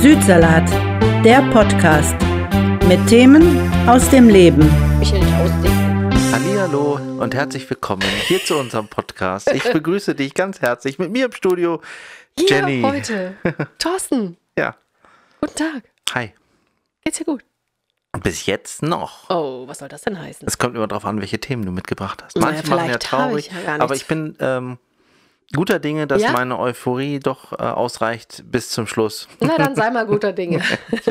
Südsalat, der Podcast mit Themen aus dem Leben. Hallihallo und herzlich willkommen hier zu unserem Podcast. Ich begrüße dich ganz herzlich mit mir im Studio, Jenny. Hier heute, Thorsten. Ja. Guten Tag. Hi. Geht's dir gut? Bis jetzt noch. Oh, was soll das denn heißen? Es kommt immer darauf an, welche Themen du mitgebracht hast. Naja, Manche machen ja vielleicht habe traurig, ich ja gar aber nichts. ich bin guter Dinge, dass Ja? meine Euphorie doch ausreicht bis zum Schluss. Na, dann sei mal guter Dinge.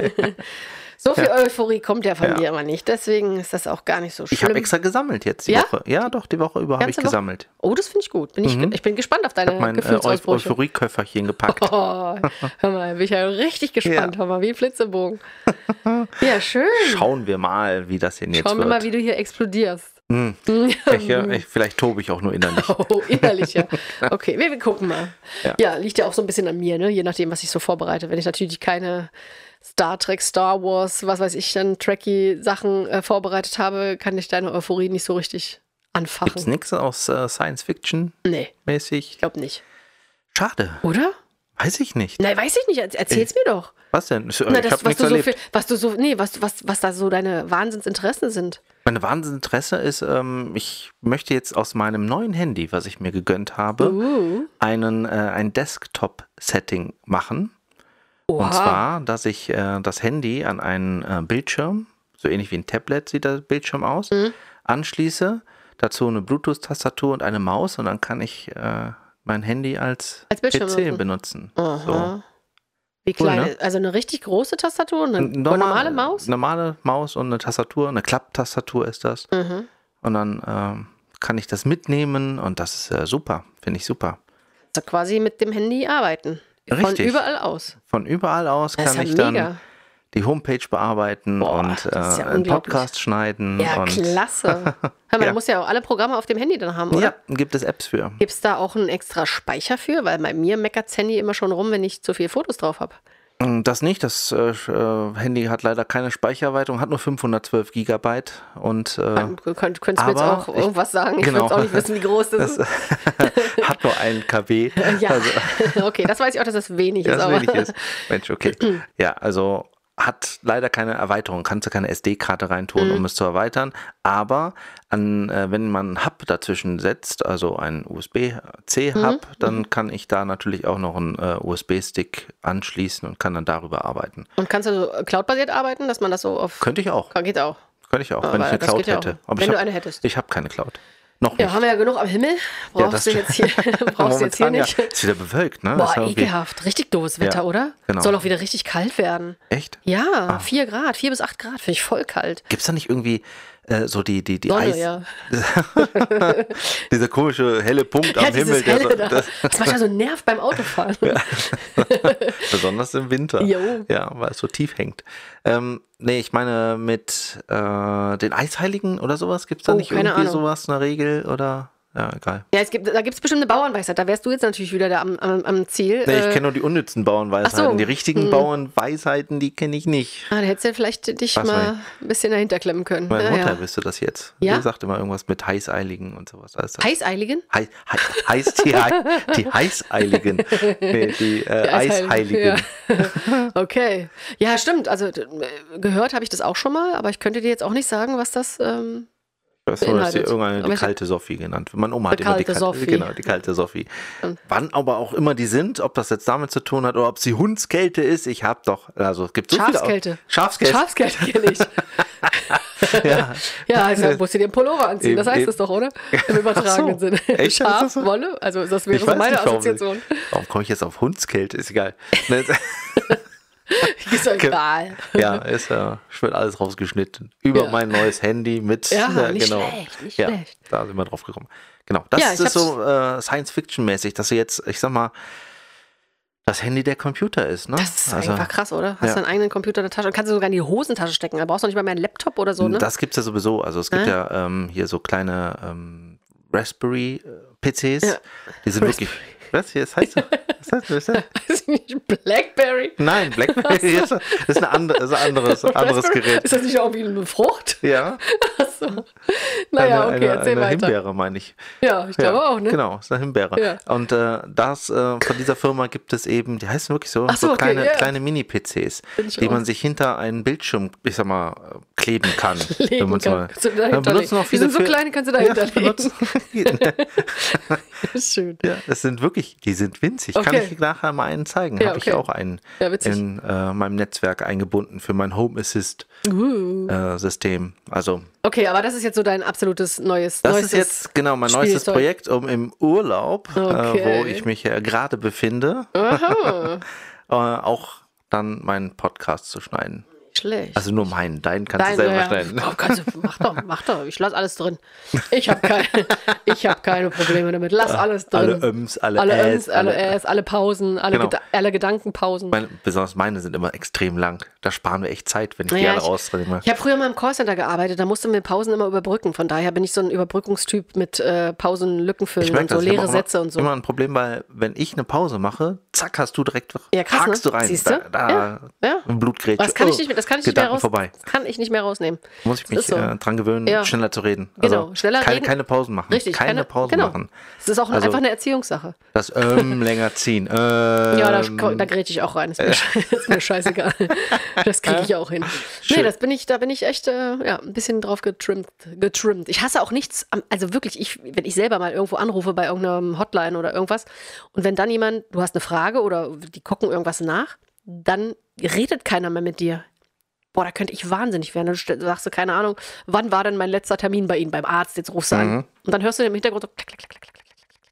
So viel Euphorie kommt ja von Ja. dir immer nicht. Deswegen ist das auch gar nicht so schlimm. Ich habe extra gesammelt jetzt die Ja? Woche. Ja, doch, die Woche über habe ich Ganze Woche? gesammelt. Oh, das finde ich gut. Ich bin gespannt auf Ich habe deine mein Gefühlsausbrüche. Euphorieköfferchen gepackt. Oh, hör mal, bin ich ja richtig gespannt. Ja. Hör mal, wie ein Flitzebogen. Ja, schön. Schauen wir mal, wie das hier jetzt Schauen wir wird. mal, wie du hier explodierst. Vielleicht tobe ich auch nur innerlich. Oh, innerlich, ja. Okay, wir gucken mal. Ja. Ja, liegt ja auch so ein bisschen an mir, ne? Je nachdem, was ich so vorbereite. Wenn ich natürlich keine Star Trek, Star Wars, was weiß ich, dann Trekkie-Sachen vorbereitet habe, kann ich deine Euphorie nicht so richtig anfachen. Gibt's nichts aus Science-Fiction-mäßig? Nee, ich glaube nicht. Schade. Oder? Weiß ich nicht. Nein, weiß ich nicht. Erzähl's mir doch. Was denn? Ich Na, habe das, nichts erlebt. was da so deine Wahnsinnsinteressen sind. Meine Wahnsinnsinteresse ist, ich möchte jetzt aus meinem neuen Handy, was ich mir gegönnt habe, ein Desktop-Setting machen. Oha. Und zwar, dass ich das Handy an einen Bildschirm, so ähnlich wie ein Tablet sieht der Bildschirm aus, anschließe, dazu eine Bluetooth-Tastatur und eine Maus und dann kann ich mein Handy als Bildschirm PC benutzen. Aha. So. Wie Cool, klein? ne? Also eine richtig große Tastatur? Eine normale Maus? Normale Maus und eine Tastatur, eine Klapptastatur ist das. Und dann kann ich das mitnehmen und das ist super, finde ich super. Also quasi mit dem Handy arbeiten. Von Richtig. überall aus. Von überall aus Das ist kann ja ich dann mega. die Homepage bearbeiten Boah, und das ist ja einen unglaublich. Podcast schneiden. Ja, und klasse. Hör mal, Ja. du musst ja auch alle Programme auf dem Handy dann haben, oder? Ja, gibt es Apps für. Gibt es da auch einen extra Speicher für? Weil bei mir meckert das Handy immer schon rum, wenn ich zu viele Fotos drauf habe. Das nicht, das Handy hat leider keine Speicherweiterung, hat nur 512 Gigabyte und Du könntest mir jetzt aber auch irgendwas sagen. Ich will genau. jetzt auch nicht wissen, wie groß das ist. hat nur 1 KB. Ja, Also, okay, das weiß ich auch, dass das wenig ist. das Aber wenig ist. Mensch, okay. Ja, also hat leider keine Erweiterung, kannst du keine SD-Karte reintun, um es zu erweitern, aber wenn man einen Hub dazwischen setzt, also einen USB-C-Hub, dann kann ich da natürlich auch noch einen USB-Stick anschließen und kann dann darüber arbeiten. Und kannst du so cloudbasiert arbeiten, dass man das so auf... Könnte ich auch, Geht auch. wenn ich Aber eine das Cloud geht ja auch, hätte. Aber wenn ich du eine hättest. Ich habe keine Cloud. Noch Ja, nicht. haben wir ja genug am Himmel. Brauchst du jetzt hier, brauchst du jetzt hier Momentan nicht. Ja, ist wieder bewölkt, ne? Boah, Ist ja irgendwie- ekelhaft. Richtig doofes Wetter, Ja, oder? genau. Soll auch wieder richtig kalt werden. Echt? Ja, 4 Grad, 4 bis 8 Grad, finde ich voll kalt. Gibt es da nicht irgendwie so die Sonne, Eis... ja. Dieser komische helle Punkt am Ja, Himmel, dieses Helle da. das, Das macht ja so nervt beim Autofahren. besonders im Winter. Jo. Ja, weil es so tief hängt. Nee, ich meine mit den Eisheiligen oder sowas, gibt es da Oh, nicht keine irgendwie Ahnung. sowas, eine Regel oder... Ja, egal. Ja, da gibt es bestimmt eine Bauernweisheit. Da wärst du jetzt natürlich wieder da am Ziel. Nee, ich kenne nur die unnützen Bauernweisheiten. Ach so. Die richtigen Bauernweisheiten, die kenne ich nicht. Da hättest du vielleicht dich Was mal ein bisschen dahinter klemmen können. Meine Ja, Mutter ja. wüsste das jetzt. Ja? Die sagt immer irgendwas mit Heißeiligen und sowas. Da ist das Heißeiligen? Die Heißeiligen. Nee, die Eisheiligen. Ja. Okay. Ja, stimmt. Also gehört habe ich das auch schon mal, aber ich könnte dir jetzt auch nicht sagen, was das Das nur, dass sie beinhaltet. irgendeine Aber die ich- kalte Sophie genannt. Meine Oma hat Die immer die kalte kalte Sophie. Genau, die kalte Sophie. Wann aber auch immer die sind, ob das jetzt damit zu tun hat oder ob sie Hundskälte ist, ich habe doch, also es gibt so Schafskälte. viele... Schafskälte. Schafskälte kenne ich. Ja. Ja, also musst du dir einen Pullover anziehen, das heißt Eben. es doch, oder? Im übertragenen Ach so. Sinne. Echt? Schaf, Ist das so? Wolle, also das wäre Ich so weiß meine nicht, warum- Assoziation. Warum komme ich jetzt auf Hundskälte? Ist egal. Ne, Ist doch egal. ja, ist wird alles rausgeschnitten. Über Ja. mein neues Handy mit... Ja, nicht genau. schlecht, nicht ja, schlecht. da sind wir drauf gekommen. Genau, das Ja, ich ist so Science-Fiction-mäßig, dass du jetzt, ich sag mal, das Handy der Computer ist, ne? Das ist einfach krass, oder? Hast ja. deinen eigenen Computer in der Tasche und kannst du sogar in die Hosentasche stecken. Da brauchst du nicht mal mehr einen Laptop oder so, ne? Das gibt's ja sowieso. Also es gibt ja hier so kleine Raspberry-PCs. Ja. Die sind wirklich... Was? Hier, das heißt so? Was heißt das? Ist nicht Blackberry? Nein, Blackberry ist ein anderes Raspberry? Gerät. Ist das nicht auch wie eine Frucht? Ja. Ach so. Naja, okay, erzähl eine weiter. Himbeere, meine ich. Ja, ich glaube auch, ne? Genau, ist eine Himbeere. Ja. Und von dieser Firma gibt es eben, die heißen wirklich so, Ach so, okay, kleine Mini-PCs, Find ich die auch. man sich hinter einen Bildschirm, ich sag mal, kleben kann. Legen wenn kann. Kannst du dahinter benutzen legen. auch Die sind viele so für- klein, die kannst du dahinter legen. benutzen. Das ist schön. Ja, das sind wirklich, die sind winzig. Okay. Kann ich nachher mal einen zeigen. Ja, Habe okay. ich auch einen Ja, witzig. in meinem Netzwerk eingebunden für mein Home Assist System. Also Okay, aber das ist jetzt so dein absolutes neues das ist jetzt genau mein neuestes Spielzeug. Projekt, um im Urlaub, Okay. wo ich mich gerade befinde, Aha, auch dann meinen Podcast zu schneiden. schlecht. Also nur meinen, deinen kannst du selber schneiden. Oh, mach doch. Ich lass alles drin. Ich habe keine Probleme damit. Lass alles drin. Alle alle Äs, alle Äs, alle Pausen, Genau. alle Gedankenpausen. Besonders meine sind immer extrem lang. Da sparen wir echt Zeit, wenn ich die Ja, alle rausnehme. Ich habe früher mal im Callcenter gearbeitet, da mussten wir Pausen immer überbrücken. Von daher bin ich so ein Überbrückungstyp mit Pausen, Lücken füllen und so ich hab leere auch Sätze und so. Immer ein Problem, weil wenn ich eine Pause mache, zack, hast du direkt, Ja, krass, hakst ne? du rein. Siehst du? Da Ja. ein Blutgrätsche. Das kann ich nicht mehr, Gedanken vorbei. Das kann ich nicht mehr rausnehmen. Muss ich Das mich ist so. dran gewöhnen, Ja. schneller zu reden. Genau, Also schneller reden. keine Pausen machen. Richtig. Keine Pausen genau. machen. Das ist auch Also- einfach eine Erziehungssache. Das länger ziehen. Ja, da grätsch ich auch rein. Ist mir scheißegal. Das kriege ich auch hin. Nee, Schön. da bin ich echt ein bisschen drauf getrimmt. Ich hasse auch nichts, also wirklich, wenn ich selber mal irgendwo anrufe bei irgendeiner Hotline oder irgendwas und wenn dann jemand, du hast eine Frage oder die gucken irgendwas nach, dann redet keiner mehr mit dir. Boah, da könnte ich wahnsinnig werden. Dann sagst du, keine Ahnung, wann war denn mein letzter Termin bei Ihnen, beim Arzt? Jetzt rufst du an. Und dann hörst du im Hintergrund so klack, klack, klack, klack, klack,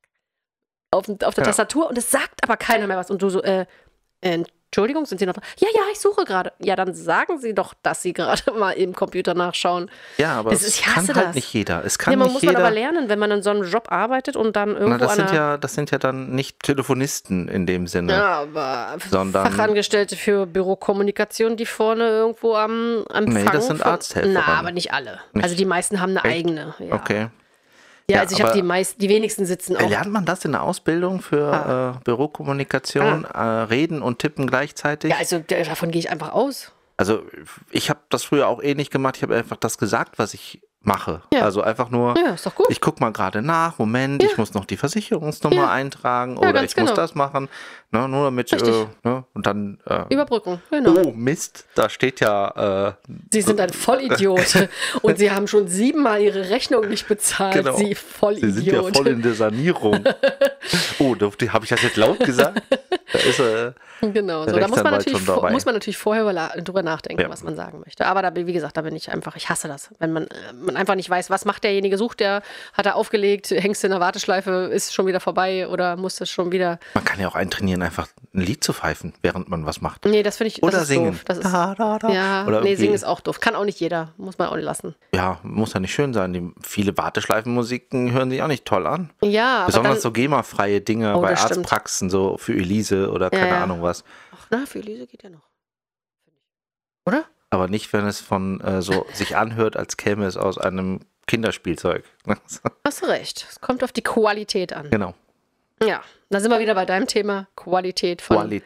klack, auf der Tastatur und es sagt aber keiner mehr was. Und du so, Entschuldigung, sind Sie noch dran? Ja, ich suche gerade. Ja, dann sagen Sie doch, dass Sie gerade mal im Computer nachschauen. Ja, aber Ich kann hasse halt das. nicht jeder. Es kann Ja, man nicht muss jeder. man aber lernen, wenn man in so einem Job arbeitet und dann irgendwo Das sind ja dann nicht Telefonisten in dem Sinne. Ja, aber Sondern- Fachangestellte für Bürokommunikation, die vorne irgendwo am Empfang. Nee, das sind Arzthelfer Na, dann. aber nicht alle. Also die meisten haben eine eigene. Ja. Okay. Ja, Ja, also ich habe aber- die wenigsten sitzen auch. Lernt man das in der Ausbildung für Bürokommunikation, reden und tippen gleichzeitig? Ja, also davon gehe ich einfach aus. Also ich habe das früher auch ähnlich gemacht. Ich habe einfach das gesagt, was ich mache. Ja. Also einfach nur, Ja, ist doch gut. ich gucke mal gerade nach, Moment, ich muss noch die Versicherungsnummer eintragen oder ganz ich muss genau. das machen. Ne, nur damit, Richtig. und dann, Überbrücken, genau. oh Mist, da steht ja, Sie sind ein Vollidiot. Und Sie haben schon 7-mal Ihre Rechnung nicht bezahlt. Genau. Sie Vollidiot. Sie sind ja voll in der Sanierung. Oh, habe ich das jetzt laut gesagt? Da ist Genau, der so, da muss man, Rechtsanwalt schon dabei. natürlich vorher drüber nachdenken, Ja. was man sagen möchte. Aber da, wie gesagt, da bin ich einfach, ich hasse das. Wenn man einfach nicht weiß, was macht derjenige, sucht der, hat er aufgelegt, hängst du in der Warteschleife, ist schon wieder vorbei oder muss das schon wieder. Man kann ja auch eintrainieren, einfach ein Lied zu pfeifen, während man was macht. Nee, das finde ich, Oder das ist singen. doof. Das ist, Da, da, da. ja, Oder nee, irgendwie- singen ist auch doof. Kann auch nicht jeder, muss man auch nicht lassen. Ja, muss ja nicht schön sein. Viele Warteschleifenmusiken hören sich auch nicht toll an. Ja, aber Besonders dann, so GEMA-freie Dinge Oh, bei das stimmt. Arztpraxen, so für Elise oder keine ja. Ahnung was. ach, na, für Elise geht ja noch. Oder? Aber nicht, wenn es von so sich anhört, als käme es aus einem Kinderspielzeug. Hast du recht. Es kommt auf die Qualität an. Genau. Ja, da sind wir wieder bei deinem Thema Qualität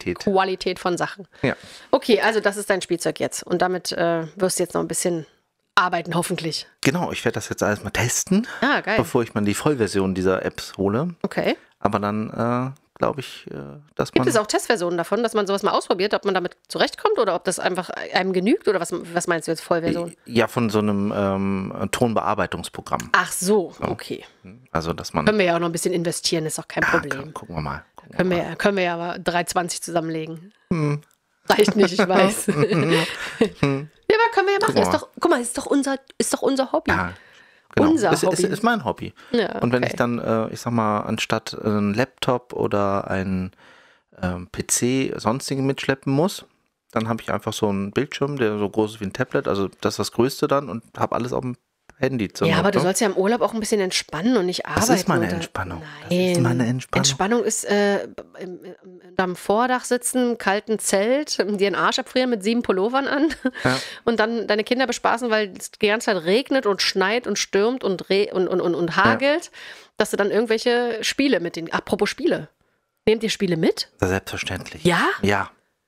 von Sachen. Ja. Okay, also das ist dein Spielzeug jetzt. Und damit wirst du jetzt noch ein bisschen arbeiten, hoffentlich. Genau, ich werde das jetzt alles mal testen, Ah, geil. bevor ich mir die Vollversion dieser Apps hole. Okay. Aber dann glaube ich, dass Gibt man... es auch Testversionen davon, dass man sowas mal ausprobiert, ob man damit zurechtkommt oder ob das einfach einem genügt? Oder was meinst du jetzt, Vollversion? Ja, von so einem Tonbearbeitungsprogramm. Ach so, okay. Also, dass man... Können wir ja auch noch ein bisschen investieren, ist auch kein Problem. Gucken wir mal. Können wir ja aber 3,20 zusammenlegen. Reicht nicht, ich weiß. Ja, aber können wir ja machen. Guck mal. Guck mal, ist doch unser Hobby. Ja, genau. Unser Ist Hobby. ist mein Hobby. Ja, Und wenn okay. ich dann, ich sag mal, anstatt einen Laptop oder einen PC sonstigen mitschleppen muss, dann habe ich einfach so einen Bildschirm, der so groß ist wie ein Tablet, also das ist das Größte dann und habe alles auf dem Handy zur Ja, Not, aber du ne? sollst ja im Urlaub auch ein bisschen entspannen und nicht arbeiten. Das ist meine oder- Entspannung. Nein. Das ist meine Entspannung. Entspannung ist am Vordach sitzen, im kalten Zelt, dir den Arsch abfrieren mit 7 Pullovern an Ja. und dann deine Kinder bespaßen, weil es die ganze Zeit regnet und schneit und stürmt und hagelt, dass du dann irgendwelche Spiele mit den. Apropos Spiele. Nehmt ihr Spiele mit? Selbstverständlich. Ja? Ja.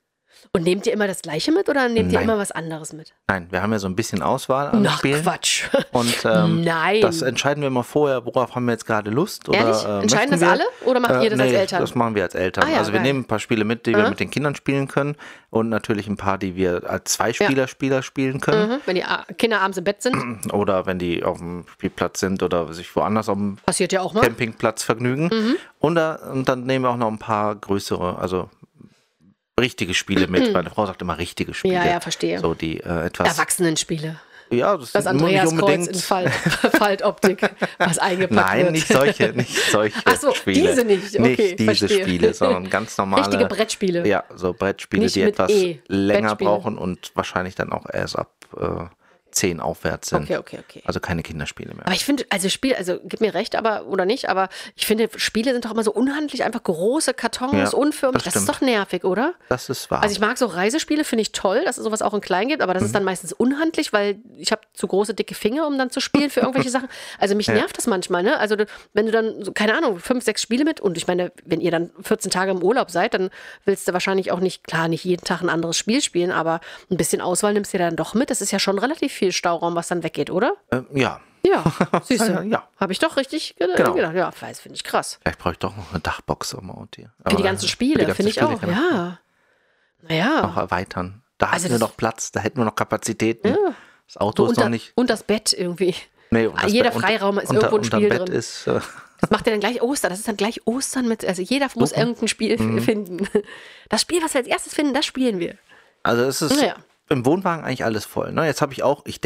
Und nehmt ihr immer das Gleiche mit oder nehmt ihr Nein. immer was anderes mit? Nein, wir haben ja so ein bisschen Auswahl an Ach, Spielen. Quatsch. Und Nein. das entscheiden wir mal vorher, worauf haben wir jetzt gerade Lust. Ehrlich? Oder, Entscheiden möchten das wir? alle oder macht ihr das als Eltern? Das machen wir als Eltern. Ah ja, also wir geil. nehmen ein paar Spiele mit, die wir mit den Kindern spielen können und natürlich ein paar, die wir als Zweispieler spielen können. Wenn die Kinder abends im Bett sind, Oder wenn die auf dem Spielplatz sind oder sich woanders auf dem passiert ja auch mal. Campingplatz vergnügen. Und dann nehmen wir auch noch ein paar größere, also richtige Spiele mit. Meine Frau sagt immer richtige Spiele. Ja, verstehe. So die etwas. Erwachsenenspiele. Ja, Das sind nur nicht Andreaskreuz unbedingt. in Faltoptik, was eingepackt wird. Nein, nicht solche Ach so, Spiele. diese nicht. Okay, nicht diese verstehe. Spiele, sondern ganz normale. Richtige Brettspiele. Ja, so Brettspiele, Nicht die mit etwas E, länger Brettspiele. brauchen und wahrscheinlich dann auch erst ab 10 aufwärts sind. Okay. Also keine Kinderspiele mehr. Aber ich finde, also gib mir recht, oder nicht, aber ich finde, Spiele sind doch immer so unhandlich, einfach große Kartons, Ja, unförmig. das Das ist doch nervig, oder? Das ist wahr. Also ich mag so Reisespiele, finde ich toll, dass es sowas auch in klein gibt, aber das ist dann meistens unhandlich, weil ich habe zu große, dicke Finger, um dann zu spielen für irgendwelche Sachen. Also mich nervt das manchmal, ne? Also wenn du dann, so, keine Ahnung, 5, 6 Spiele mit und ich meine, wenn ihr dann 14 Tage im Urlaub seid, dann willst du wahrscheinlich auch nicht jeden Tag ein anderes Spiel spielen, aber ein bisschen Auswahl nimmst du dann doch mit. Das ist ja schon relativ viel Stauraum, was dann weggeht, oder? Ja. Ja, siehst du. Ja. Habe ich doch richtig Genau. gedacht. Ja, das finde ich krass. Vielleicht brauche ich doch noch eine Dachbox im Auto hier. Für die ganzen Spiele, finde ich auch. genau. Ja. Naja. Noch erweitern. Da Also hätten wir das- noch Platz, da hätten wir noch Kapazitäten. Ja. Das Auto ist noch und, nicht. und das Bett irgendwie. Nee, und das Jeder Bett- Freiraum ist unter- irgendwo ein Spiel unterm Bett drin. ist. Das macht ja dann gleich Ostern. Das ist dann gleich Ostern mit. Also jeder muss irgendein Spiel finden. Das Spiel, was wir als erstes finden, das spielen wir. Also es ist Naja. im Wohnwagen eigentlich alles voll. Ne? Jetzt habe ich auch, ich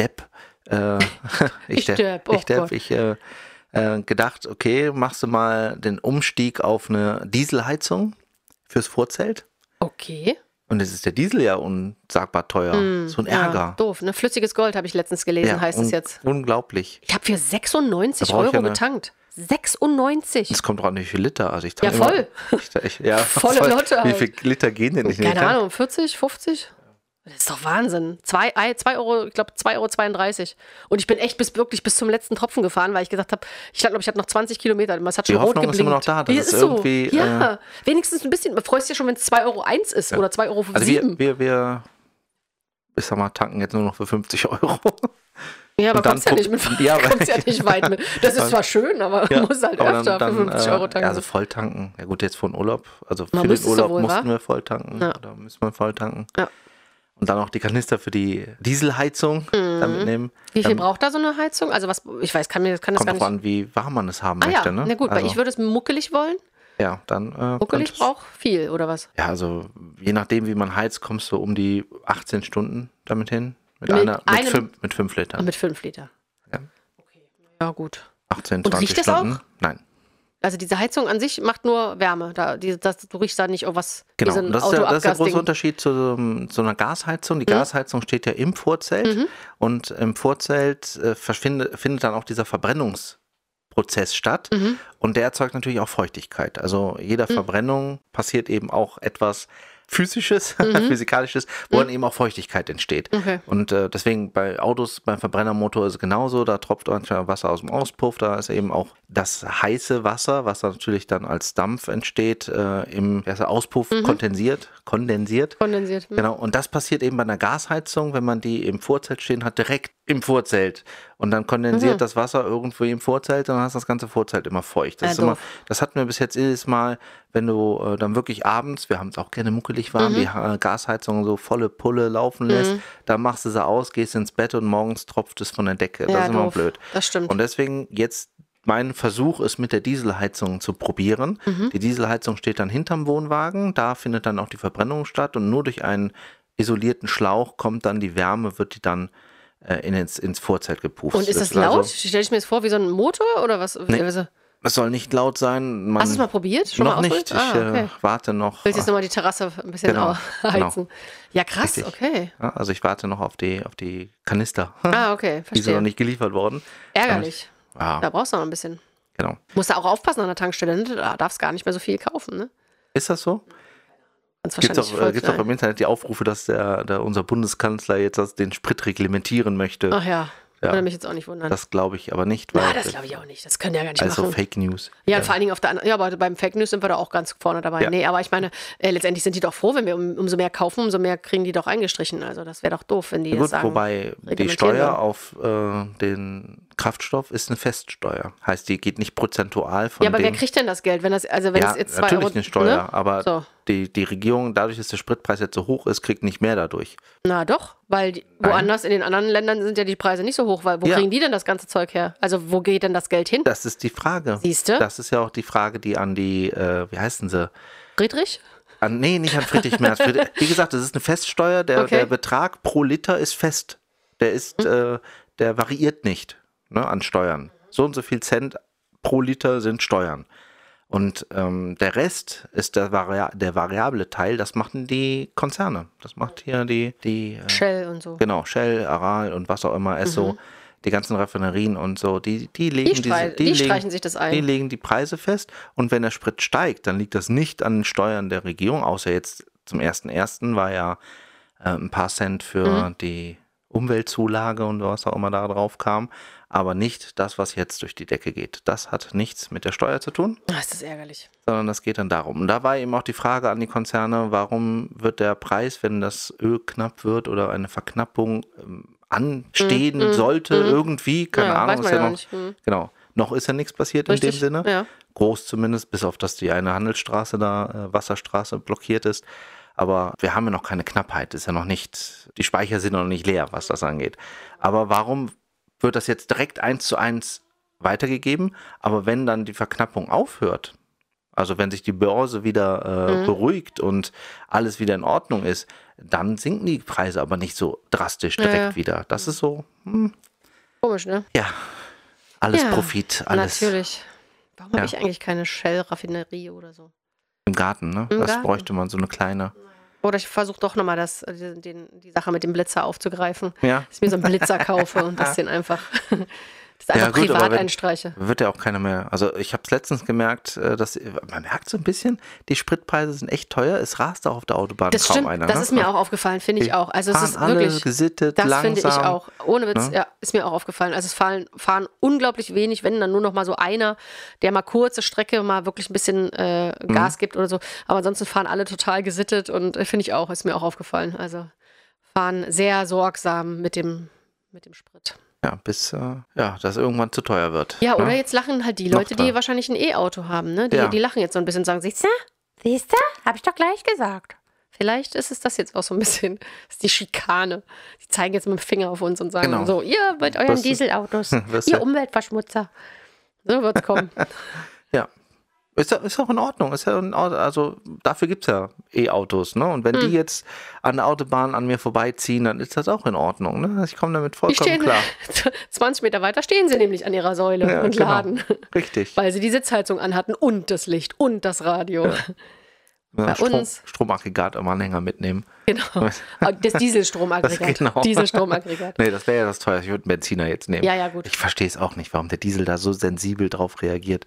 gedacht, okay, machst du mal den Umstieg auf eine Dieselheizung fürs Vorzelt. Okay. Und jetzt ist der Diesel ja unsagbar teuer. So ein Ärger. Ja, doof. Ne? Flüssiges Gold habe ich letztens gelesen, heißt es jetzt. Unglaublich. Ich habe für 96 Da brauch ich Euro ja eine- getankt. 96. Es kommt drauf an, wie viel Liter. Also ich Ja, voll. Volle Lotte Wie halt. viel Liter gehen denn nicht in den Keine Tank? Ahnung, 40, 50? Das ist doch Wahnsinn. 2 Euro, ich glaube 2,32 Euro. Und ich bin echt wirklich bis zum letzten Tropfen gefahren, weil ich gesagt habe, ich glaube, ich hatte noch 20 Kilometer. Es hat schon Die rot Hoffnung ist geblinkt. immer noch da, dass Ja, es ist so. irgendwie, Ja, wenigstens ein bisschen. Du freust dich schon, wenn es 2,01 Euro ist oder 2,07 Euro. Also wir ich sag mal, tanken jetzt nur noch für 50 Euro. Ja, aber Und dann kommst ja nicht mit. ja, kommst ja nicht weit mit. Das ist zwar schön, aber Ja, man muss halt aber öfter für 50 Euro tanken. Ja, also voll tanken. Ja gut, jetzt vor dem Urlaub. Also Man für den müsste Urlaub wohl, mussten wa? wir voll tanken. Ja. Oder müssen wir voll tanken. Ja. Und dann auch die Kanister für die Dieselheizung da mitnehmen. Wie viel braucht da so eine Heizung? Also was, ich weiß, kann das Kommt gar drauf nicht. an, wie warm man es haben Ah möchte. ja, Ne? na gut, weil also, ich würde es muckelig wollen. Ja, dann. Muckelig könntest- braucht viel, oder was? Ja, also je nachdem, wie man heizt, kommst du um die 18 Stunden damit hin. Mit einem- 5 Litern. Mit 5 Liter. Ja. Okay. Ja, gut. 18, Und 20 riecht das Stunden. auch? Nein. Also diese Heizung an sich macht nur Wärme. Du riechst da nicht irgendwas Genau, wie so ein das ist der große Autoabgasding. Unterschied zu so einer Gasheizung. Die Gasheizung steht ja im Vorzelt und im Vorzelt findet dann auch dieser Verbrennungsprozess statt und der erzeugt natürlich auch Feuchtigkeit. Also jeder Verbrennung passiert eben auch etwas Physisches, Physikalisches, wo dann eben auch Feuchtigkeit entsteht. Okay. Und deswegen bei Autos, beim Verbrennermotor ist es genauso, da tropft manchmal Wasser aus dem Auspuff, da ist eben auch das heiße Wasser, was dann natürlich dann als Dampf entsteht, im Auspuff kondensiert. Kondensiert. Genau, und das passiert eben bei einer Gasheizung, wenn man die im Vorzelt stehen hat, direkt im Vorzelt. Und dann kondensiert das Wasser irgendwo im Vorzelt und dann hast du das ganze Vorzelt immer feucht. Das, ist immer, das hatten wir bis jetzt jedes Mal, wenn du dann wirklich abends, wir haben es auch gerne muckelig warm, die Gasheizung so volle Pulle laufen lässt, dann machst du sie aus, gehst ins Bett und morgens tropft es von der Decke. Das Ja, ist immer doof. blöd. Das stimmt. Und deswegen jetzt mein Versuch ist, mit der Dieselheizung zu probieren. Die Dieselheizung steht dann hinterm Wohnwagen, da findet dann auch die Verbrennung statt und nur durch einen isolierten Schlauch kommt dann die Wärme, wird die dann ins Vorzelt gepufft. Und ist das laut? Stell ich mir das vor wie so ein Motor oder was? Nee. Also, Es soll nicht laut sein. hast du es mal probiert? Schon noch mal nicht. ausprobiert? Ich warte noch. Willst jetzt nochmal die Terrasse ein bisschen Genau, heizen? Ja, krass, Richtig. okay. Ja, also ich warte noch auf die Kanister. Ah, okay, Die sind noch verstehe. nicht geliefert worden. Ärgerlich. Ja, Da brauchst du noch ein bisschen. genau. Musst du auch aufpassen an der Tankstelle, ne? Da darfst gar nicht mehr so viel kaufen, ne? Ist das so? Kannst Gibt wahrscheinlich es voll auch knallen. im Internet die Aufrufe, dass unser Bundeskanzler jetzt den Sprit reglementieren möchte. Ach ja. Ja. Würde mich jetzt auch nicht wundern. Das glaube ich aber nicht. Ja, das glaube ich auch nicht. Das können ja gar nicht also machen. Fake News. Ja, und vor allen Dingen auf der anderen, ja, aber beim Fake News sind wir da auch ganz vorne dabei. Ja. Nee, aber ich meine, letztendlich sind die doch froh, wenn wir umso mehr kaufen, umso mehr kriegen die doch eingestrichen. Also das wäre doch doof, wenn die Ja, das gut, sagen. wobei die reglementieren Steuer würden. auf den Kraftstoff ist eine Feststeuer. Heißt, die geht nicht prozentual von Ja, aber wer dem... kriegt denn das Geld? Wenn das, also wenn Ja, es jetzt 2 natürlich Euro, eine Steuer, ne? aber So. die Regierung, dadurch, dass der Spritpreis jetzt so hoch ist, kriegt nicht mehr dadurch. Na doch, weil woanders in den anderen Ländern sind ja die Preise nicht so hoch, weil wo Ja. kriegen die denn das ganze Zeug her? Also wo geht denn das Geld hin? Das ist die Frage. Siehste? Das ist ja auch die Frage, die an die, wie heißen sie? Friedrich? Nee, nicht an Friedrich Merz. Wie gesagt, das ist eine Feststeuer. Der Betrag pro Liter ist fest. Der ist, der variiert nicht, ne, an Steuern. So und so viel Cent pro Liter sind Steuern. Und der Rest ist der variable Teil, das machen die Konzerne. Das macht hier die Shell und so. genau, Shell, Aral und was auch immer, Esso, die ganzen Raffinerien und so, die legen Die streichen sich das ein. Die legen die Preise fest und wenn der Sprit steigt, dann liegt das nicht an den Steuern der Regierung, außer jetzt zum 1.1. war ja ein paar Cent für die Umweltzulage und was auch immer da drauf kam, aber nicht das, was jetzt durch die Decke geht. Das hat nichts mit der Steuer zu tun, Das ist ärgerlich. sondern das geht dann darum. Und da war eben auch die Frage an die Konzerne, warum wird der Preis, wenn das Öl knapp wird oder eine Verknappung anstehen sollte, irgendwie, keine Ja, Ahnung, weiß ist man ja ja noch, nicht. genau, noch ist ja nichts passiert Richtig, in dem Sinne. ja. Groß zumindest, bis auf dass die eine Handelsstraße da, Wasserstraße blockiert ist. Aber wir haben ja noch keine Knappheit, ist ja noch nicht, die Speicher sind noch nicht leer, was das angeht. Aber warum wird das jetzt direkt 1:1 weitergegeben? Aber wenn dann die Verknappung aufhört, also wenn sich die Börse wieder beruhigt und alles wieder in Ordnung ist, dann sinken die Preise aber nicht so drastisch direkt wieder. Das ist so, Komisch, ne? ja, alles Ja, Profit, alles Natürlich. Warum habe Ja. ich eigentlich keine Shell-Raffinerie oder so? im Garten, ne? Im Das Garten. bräuchte man, so eine kleine. Oder ich versuche doch nochmal die Sache mit dem Blitzer aufzugreifen. Ja. Dass ich mir so einen Blitzer kaufe und das den einfach, das einfach gut, aber privat wenn- einstreiche. Wird ja auch keiner mehr. Also ich habe es letztens gemerkt, dass man merkt so ein bisschen, die Spritpreise sind echt teuer. Es rast auch auf der Autobahn Das kaum stimmt, einer. das ne? ist mir auch aufgefallen, finde ich Die auch. Also es fahren ist alle wirklich gesittet, das langsam. finde ich auch. Ohne Witz, Ne? ja, ist mir auch aufgefallen. Also es fahren unglaublich wenig, wenn dann nur noch mal so einer, der mal kurze Strecke mal wirklich ein bisschen Gas gibt oder so. Aber ansonsten fahren alle total gesittet und finde ich auch, ist mir auch aufgefallen. Also fahren sehr sorgsam mit dem Sprit. Ja, bis das irgendwann zu teuer wird. Ja, ne? oder jetzt lachen halt die Noch Leute, die teuer. wahrscheinlich ein E-Auto haben, ne? Ja. Die lachen jetzt so ein bisschen und sagen, siehst du, hab ich doch gleich gesagt. Vielleicht ist es das jetzt auch so ein bisschen, das ist die Schikane. Die zeigen jetzt mit dem Finger auf uns und sagen Genau. so, ihr mit euren Wirst du- Dieselautos, wirst ihr du- Umweltverschmutzer. So wird's kommen. Ja. Ist auch in Ordnung. Ist ja in Ordnung. Also dafür gibt es ja E-Autos, ne? Und wenn die jetzt an der Autobahn an mir vorbeiziehen, dann ist das auch in Ordnung. Ne? Ich komme damit Die vollkommen stehen klar. 20 Meter weiter stehen sie nämlich an ihrer Säule Ja, und genau. laden. Richtig. Weil sie die Sitzheizung anhatten und das Licht und das Radio. Ja, bei uns- Stromaggregat am Anhänger mitnehmen. Genau. Das Dieselstromaggregat. Das genau. Dieselstromaggregat. Nee, das wäre ja das teuer. Ich würde einen Benziner jetzt nehmen. Ja, ja, gut. Ich verstehe es auch nicht, warum der Diesel da so sensibel drauf reagiert.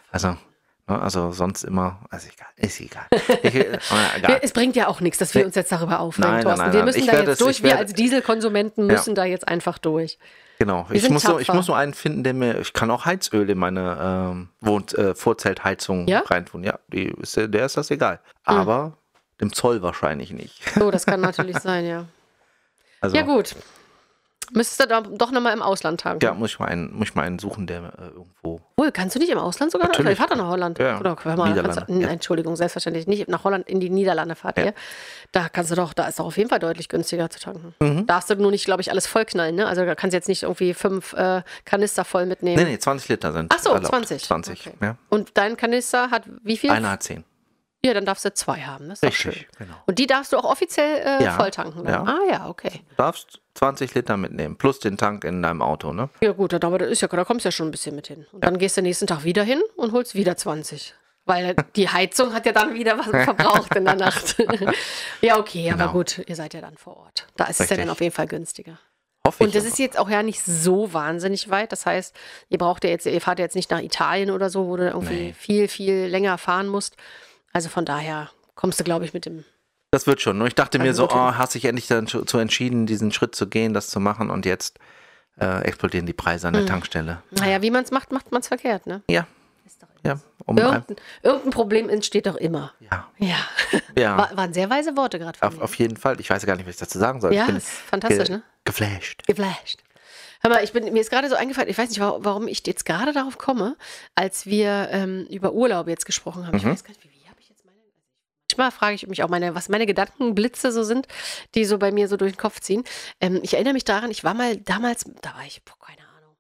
Also sonst immer, also egal, ist egal. Egal. Es bringt ja auch nichts, dass wir uns jetzt darüber aufregen, Nein, Thorsten. nein, Wir nein. müssen Ich da werde jetzt es- durch. ich Wir werde- als Dieselkonsumenten müssen da jetzt einfach durch. Genau, Wir ich sind muss tapfer. nur einen finden, ich kann auch Heizöl in meine Vorzeltheizung Ja? reintun. Ja, der ist das egal. Aber dem Zoll wahrscheinlich nicht. So, das kann natürlich sein, ja. Also, Ja, gut. Müsstest du da doch nochmal im Ausland tanken. Ja, muss ich mal einen suchen, der irgendwo. Wohl, kannst du nicht im Ausland sogar? Natürlich. Ich fahre doch nach Holland. Ja, Oder, hör mal, Niederlande, kannst du, ja. Entschuldigung, selbstverständlich nicht. Nach Holland, in die Niederlande fahrt Ja. ihr. Da ist doch auf jeden Fall deutlich günstiger zu tanken. Mhm. Darfst du nur nicht, glaube ich, alles vollknallen, ne? Also da kannst du jetzt nicht irgendwie 5 Kanister voll mitnehmen. Nee, 20 Liter sind Ach so, erlaubt. 20. 20, Okay. ja. Und dein Kanister hat wie viel? Einer hat 10. Ja, dann darfst du 2 haben. Das ist doch schön. genau. Und die darfst du auch offiziell Ja. voll tanken. Ne? Ja. Ah ja, okay. Du darfst 20 Liter mitnehmen, plus den Tank in deinem Auto, ne? Ja gut, aber da kommst du ja schon ein bisschen mit hin. Und dann gehst du nächsten Tag wieder hin und holst wieder 20. Weil die Heizung hat ja dann wieder was verbraucht in der Nacht. Ja, okay, aber Genau. gut, ihr seid ja dann vor Ort. Da ist es ja Richtig. dann auf jeden Fall günstiger. Hoffe Und ich das aber. ist jetzt auch ja nicht so wahnsinnig weit. Das heißt, ihr fahrt ja jetzt nicht nach Italien oder so, wo du irgendwie Nee. viel, viel länger fahren musst. Also von daher kommst du, glaube ich, mit dem. Das wird schon. Nur ich dachte mir so, Gut hin. hast dich endlich dazu entschieden, diesen Schritt zu gehen, das zu machen und jetzt explodieren die Preise an der Tankstelle. Naja, wie man es macht, macht man es verkehrt, ne? Ja. Ist doch immer Ja, irgendein Problem entsteht doch immer. ja. Ja. Waren sehr weise Worte gerade von mir. Auf jeden Fall. Ich weiß gar nicht, was ich dazu sagen soll. Ja, ich bin ist fantastisch, ne? Geflasht. Hör mal, mir ist gerade so eingefallen, ich weiß nicht, warum ich jetzt gerade darauf komme, als wir über Urlaub jetzt gesprochen haben. Ich weiß gar nicht, wie habe ich jetzt meine. Manchmal frage ich mich auch, was meine Gedankenblitze so sind, die so bei mir so durch den Kopf ziehen. Ich erinnere mich daran, ich war mal damals, da war ich, keine Ahnung,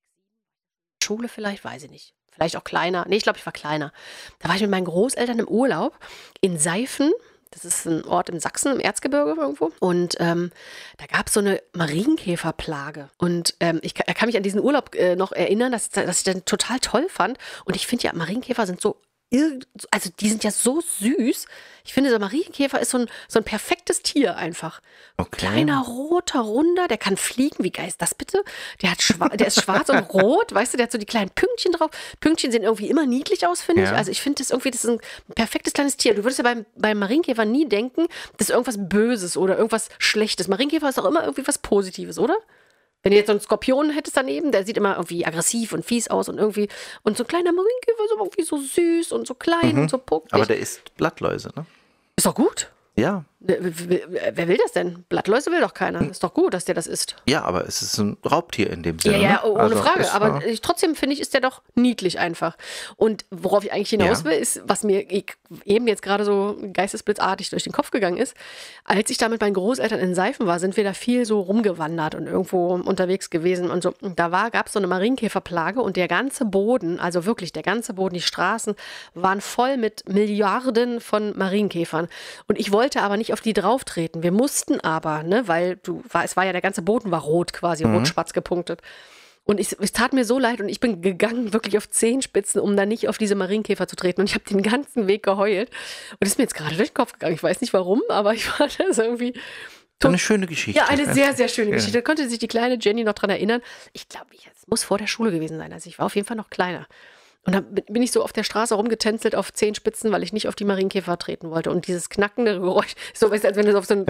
Schule vielleicht, weiß ich nicht. Vielleicht auch kleiner. Nee, ich glaube, ich war kleiner. Da war ich mit meinen Großeltern im Urlaub in Seifen. Das ist ein Ort im Sachsen, im Erzgebirge irgendwo. Und da gab es so eine Marienkäferplage. Und ich kann mich an diesen Urlaub noch erinnern, dass ich den total toll fand. Und ich finde ja, Marienkäfer sind also die sind ja so süß. Ich finde, so ein Marienkäfer ist so ein perfektes Tier einfach. Okay. Kleiner, roter, runder, der kann fliegen. Wie geil ist das bitte? Der ist schwarz und rot, weißt du, der hat so die kleinen Pünktchen drauf. Pünktchen sehen irgendwie immer niedlich aus, finde ich. Also ich finde das ist ein perfektes kleines Tier. Du würdest ja beim Marienkäfer nie denken, das ist irgendwas Böses oder irgendwas Schlechtes. Marienkäfer ist auch immer irgendwie was Positives, oder? Wenn du jetzt so einen Skorpion hättest daneben, der sieht immer irgendwie aggressiv und fies aus und so ein kleiner Marienkäfer ist irgendwie so süß und so klein und so puckig. Aber der isst Blattläuse, ne? Ist doch gut. Ja. Wer will das denn? Blattläuse will doch keiner. Ist doch gut, dass der das isst. Ja, aber es ist ein Raubtier in dem Sinne. Ja, ohne also Frage. Aber trotzdem finde ich, ist der doch niedlich einfach. Und worauf ich eigentlich hinaus will, ist, was mir eben jetzt gerade so geistesblitzartig durch den Kopf gegangen ist. Als ich da mit meinen Großeltern in Seifen war, sind wir da viel so rumgewandert und irgendwo unterwegs gewesen und so. Und da gab es so eine Marienkäferplage und der ganze Boden, also wirklich der ganze Boden, die Straßen waren voll mit Milliarden von Marienkäfern. Und ich wollte aber nicht auf die drauf treten. Wir mussten aber, ne, weil es war ja, der ganze Boden war rot quasi, rot-schwarz gepunktet. Und es tat mir so leid und ich bin gegangen wirklich auf Zehenspitzen, um da nicht auf diese Marienkäfer zu treten. Und ich habe den ganzen Weg geheult. Und das ist mir jetzt gerade durch den Kopf gegangen. Ich weiß nicht warum, aber ich fand das irgendwie... Eine schöne Geschichte. Ja, eine sehr, sehr schöne Geschichte. Da konnte sich die kleine Jenny noch dran erinnern. Ich glaube, es muss vor der Schule gewesen sein. Also ich war auf jeden Fall noch kleiner. Und dann bin ich so auf der Straße rumgetänzelt auf Zehenspitzen, weil ich nicht auf die Marienkäfer treten wollte. Und dieses knackende Geräusch, so, weißt du, als wenn du auf so ein,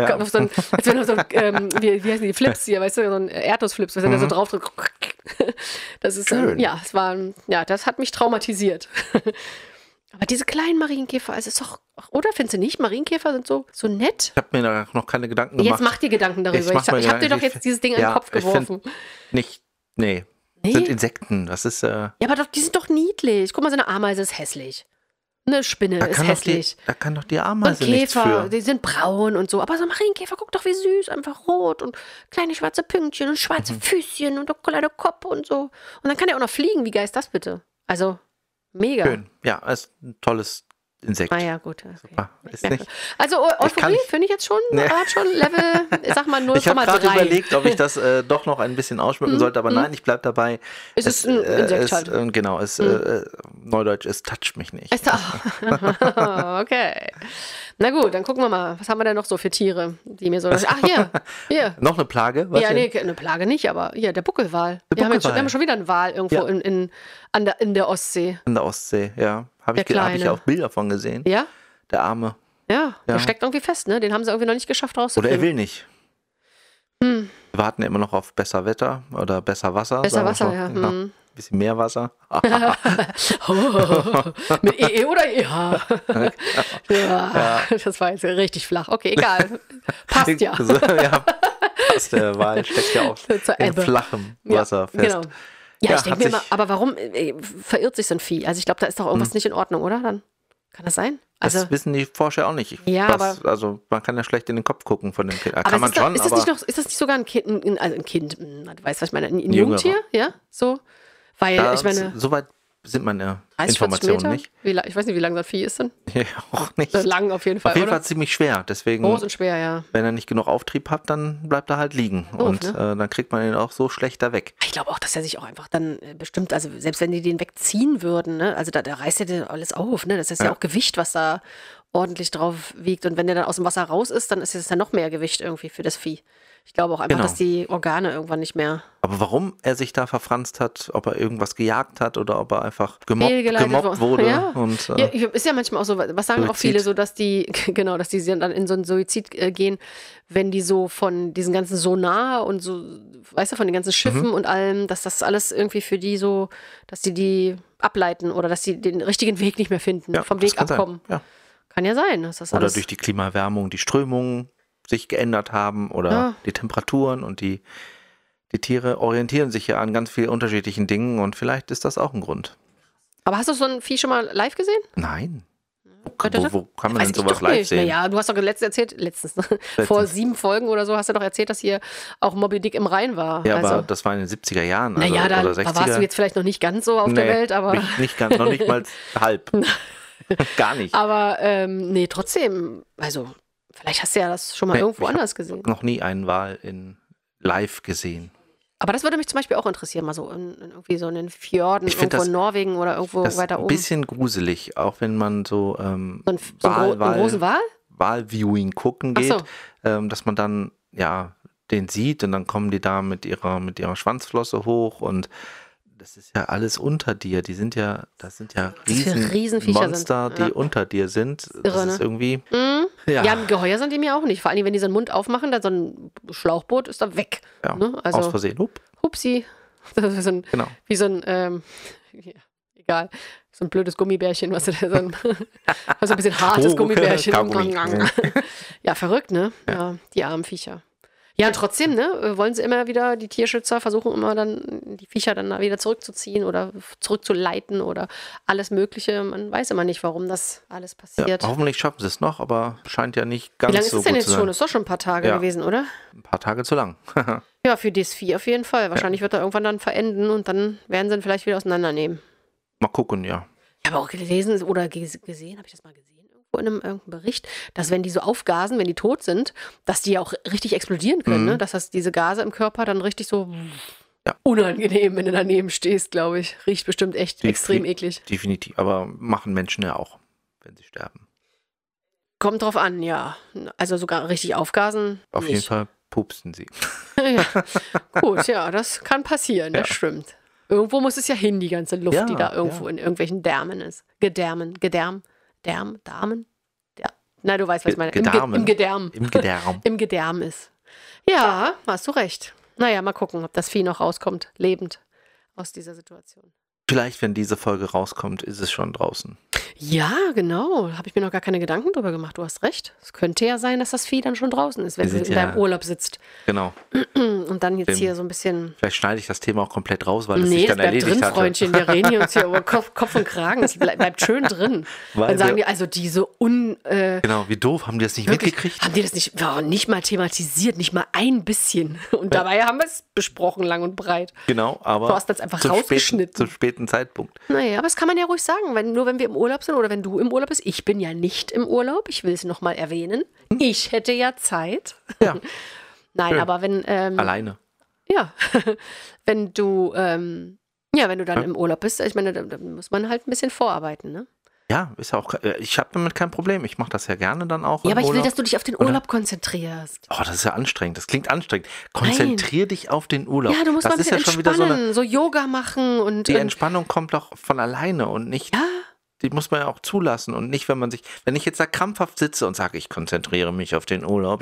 wie heißen die Flips hier, weißt du, so ein Erdnussflips, wenn du so drauf drückst. Das ist, das hat mich traumatisiert. Aber diese kleinen Marienkäfer, also ist doch, oder findest du nicht? Marienkäfer sind so nett. Ich habe mir da noch keine Gedanken gemacht. Jetzt mach dir Gedanken darüber. Ich habe dir doch jetzt dieses Ding in den Kopf geworfen. Nee. Sind Insekten, das ist... Ja, aber doch, die sind doch niedlich. Guck mal, so eine Ameise ist hässlich. Eine Spinne ist hässlich. Da kann doch die Ameise und nichts Käfer, für. die sind braun und so. Aber so ein Marienkäfer, guck doch, wie süß. Einfach rot und kleine schwarze Pünktchen und schwarze Füßchen und ein kleiner Kopf und so. Und dann kann er auch noch fliegen. Wie geil ist das bitte? Also, mega. Schön. Ja, ist ein tolles Insekt. Ah ja, gut. Okay. Super. Ist nicht, also Euphorie finde ich jetzt schon, hat schon Level, sag mal 0,3. Ich habe gerade überlegt, ob ich das doch noch ein bisschen ausschmücken sollte, aber nein, ich bleibe dabei. Es ist ein Insekt halt. Genau, Neudeutsch, es toucht mich nicht. Okay. Na gut, dann gucken wir mal, was haben wir denn noch so für Tiere, die mir so... Ach, hier. Noch eine Plage? Was nee, eine Plage nicht, aber hier, der Buckelwal. Wir haben schon wieder einen Wal irgendwo in der Ostsee. In der Ostsee, ja. Habe ich auch Bilder von gesehen. Ja? Der Arme. Ja, der steckt irgendwie fest, ne? Den haben sie irgendwie noch nicht geschafft rauszukriegen. Oder er will nicht. Wir warten immer noch auf besser Wetter oder besser Wasser. Besser Wasser, ja. Ein bisschen mehr Wasser. Mit EE oder EH. Ja, das war jetzt richtig flach. Okay, egal. Passt ja. Passt, der Wal steckt ja auch in flachem Wasser fest. Genau. Ja, ich denke mir mal, aber warum verirrt sich so ein Vieh? Also ich glaube, da ist doch irgendwas nicht in Ordnung, oder? Dann kann das sein? Also, das wissen die Forscher auch nicht. Also man kann ja schlecht in den Kopf gucken von dem Kind. Kann man schon, ist das nicht sogar ein Kind, du weißt, was ich meine, ein Jungtier? Ja, so? Weil, ich meine... Soweit sind meine Informationen nicht. Ich weiß nicht, wie lang das Vieh ist denn? Ja, auch nicht. Lang auf jeden Fall, Auf jeden Fall ziemlich schwer, deswegen... Groß und schwer, ja. Wenn er nicht genug Auftrieb hat, dann bleibt er halt liegen. Doof, und ne? Dann kriegt man ihn auch so schlechter weg. Ich glaube auch, dass er sich auch einfach dann bestimmt, also selbst wenn die den wegziehen würden, ne, also da reißt er dir alles auf, ne? Das ist ja auch Gewicht, was da ordentlich drauf wiegt. Und wenn der dann aus dem Wasser raus ist, dann ist es ja noch mehr Gewicht irgendwie für das Vieh. Ich glaube auch einfach, Genau. dass die Organe irgendwann nicht mehr Aber warum er sich da verfranst hat, ob er irgendwas gejagt hat oder ob er einfach fehlgeleitet gemobbt wurde. Ja. Und, Ja, ist ja manchmal auch so, was sagen auch Suizid. viele, so dass die, genau, dass die dann in so einen Suizid gehen, wenn die so von diesen ganzen Sonar und so, weißt du, von den ganzen Schiffen und allem, dass das alles irgendwie für die so, dass die ableiten oder dass die den richtigen Weg nicht mehr finden, vom das Weg kann sein. abkommen. Ja. Kann ja sein, dass das Oder alles... durch die Klimaerwärmung die Strömungen sich geändert haben oder Ja. die Temperaturen und die Tiere orientieren sich ja an ganz vielen unterschiedlichen Dingen und vielleicht ist das auch ein Grund. Aber hast du so ein Vieh schon mal live gesehen? Nein. Könnte Wo kann man Weiß denn ich sowas doch live nicht. sehen? Naja, du hast doch letztens, vor 7 Folgen oder so, hast du doch erzählt, dass hier auch Moby Dick im Rhein war. Ja, also, aber das war in den 70er Jahren also, naja, oder da 60er. warst du jetzt vielleicht noch nicht ganz so auf der Welt, aber... Nicht ganz, noch nicht mal halb. Gar nicht. Aber nee, trotzdem, also vielleicht hast du ja das schon mal Nee, irgendwo ich hab anders gesehen. Noch nie einen Wal in live gesehen. Aber das würde mich zum Beispiel auch interessieren, mal so irgendwie so in den Fjorden, Ich find irgendwo das- in Norwegen oder irgendwo Das ist weiter ein oben. bisschen gruselig, auch wenn man so so einen großen Wal? Wahlviewing gucken Ach geht, so. dass man dann ja den sieht und dann kommen die da mit ihrer Schwanzflosse hoch und das ist ja alles unter dir. Das sind ja für Riesenviecher Monster, sind. Ja. die unter dir sind. Das Irre, ist ne? irgendwie Ja, ein Geheuer sind die mir auch nicht. Vor allem, wenn die so einen Mund aufmachen, dann so ein Schlauchboot ist da weg. ja, Ne? aus Also, Versehen. Hup, hupsi. Das ist so ein, genau. wie so ein, ja, egal, so ein blödes Gummibärchen, was du da so ein, also ein bisschen hartes Oh, Gummibärchen. Kaugummi. Ja, verrückt, ne? Ja, die armen Viecher. Ja, und trotzdem, ne, wollen sie immer wieder, die Tierschützer versuchen immer dann, die Viecher dann wieder zurückzuziehen oder zurückzuleiten oder alles Mögliche. Man weiß immer nicht, warum das alles Ja, passiert. hoffentlich schaffen sie es noch, aber scheint ja nicht Wie ganz lange ist so es denn gut jetzt zu sein. schon? Ist doch schon ein paar Tage Ja. gewesen, oder? Ein paar Tage zu lang. Ja, für das Vieh auf jeden Fall. Wahrscheinlich wird er irgendwann dann verenden und dann werden sie ihn vielleicht wieder auseinandernehmen. Mal gucken, ja. Ich habe auch gelesen oder gesehen, habe ich das mal gesehen, irgendwo in irgendeinem Bericht, dass wenn die so aufgasen, wenn die tot sind, dass die ja auch richtig explodieren können, ne? Dass diese Gase im Körper dann richtig so unangenehm, wenn du daneben stehst, glaube ich. Riecht bestimmt echt extrem eklig. Definitiv. Aber machen Menschen ja auch, wenn sie sterben. Kommt drauf an, ja. Also sogar richtig aufgasen. Auf jeden Fall pupsen sie. Ja. Gut, ja, das kann passieren, das stimmt. Irgendwo muss es ja hin, die ganze Luft, Ja, die da irgendwo ja. in irgendwelchen Därmen ist. Damen? Ja. Na, du weißt, was ich meine. Gedarmen. Im Gedärm. Im Gedärm. Im Gedärm ist. Ja, hast du recht. Naja, mal gucken, ob das Vieh noch rauskommt, lebend aus dieser Situation. Vielleicht, wenn diese Folge rauskommt, ist es schon draußen. Ja, genau. Habe ich mir noch gar keine Gedanken drüber gemacht. Du hast recht. Es könnte ja sein, dass das Vieh dann schon draußen ist, wenn Wir es sind in ja- deinem Urlaub sitzt. Genau. Und dann jetzt Dem- hier so ein bisschen... Vielleicht schneide ich das Thema auch komplett raus, weil es Nee, sich das dann bleibt erledigt drin, hatte. Freundchen. Wir reden hier uns hier über Kopf und Kragen. Das bleibt schön drin. Weil Dann sagen wir- die, also diese Genau, wie doof, haben die das nicht mitgekriegt? Haben die das nicht mal thematisiert, nicht mal ein bisschen. Und dabei haben wir es besprochen, lang und breit. Genau, aber Du hast das einfach zum rausgeschnitten. Zum späten Zeitpunkt. Naja, aber das kann man ja ruhig sagen, nur wenn wir im Urlaub sind oder wenn du im Urlaub bist. Ich bin ja nicht im Urlaub, ich will es nochmal erwähnen. Ich hätte ja Zeit. Ja, Nein, Schön. aber wenn, alleine. ja, wenn du dann im Urlaub bist, ich meine, da muss man halt ein bisschen vorarbeiten, ne? Ja, ist ja auch. Ich habe damit kein Problem. Ich mache das ja gerne dann auch. Ja, im aber ich will, Urlaub. dass du dich auf den Oder? Urlaub konzentrierst. Oh, das ist ja anstrengend. Das klingt anstrengend. Konzentrier dich auf den Urlaub. Ja, du musst das mal ein ist ja bisschen schon wieder so entspannen, eine. so Yoga machen und Die Entspannung kommt doch von alleine und nicht. ja, Die muss man ja auch zulassen und nicht, wenn ich jetzt da krampfhaft sitze und sage, ich konzentriere mich auf den Urlaub,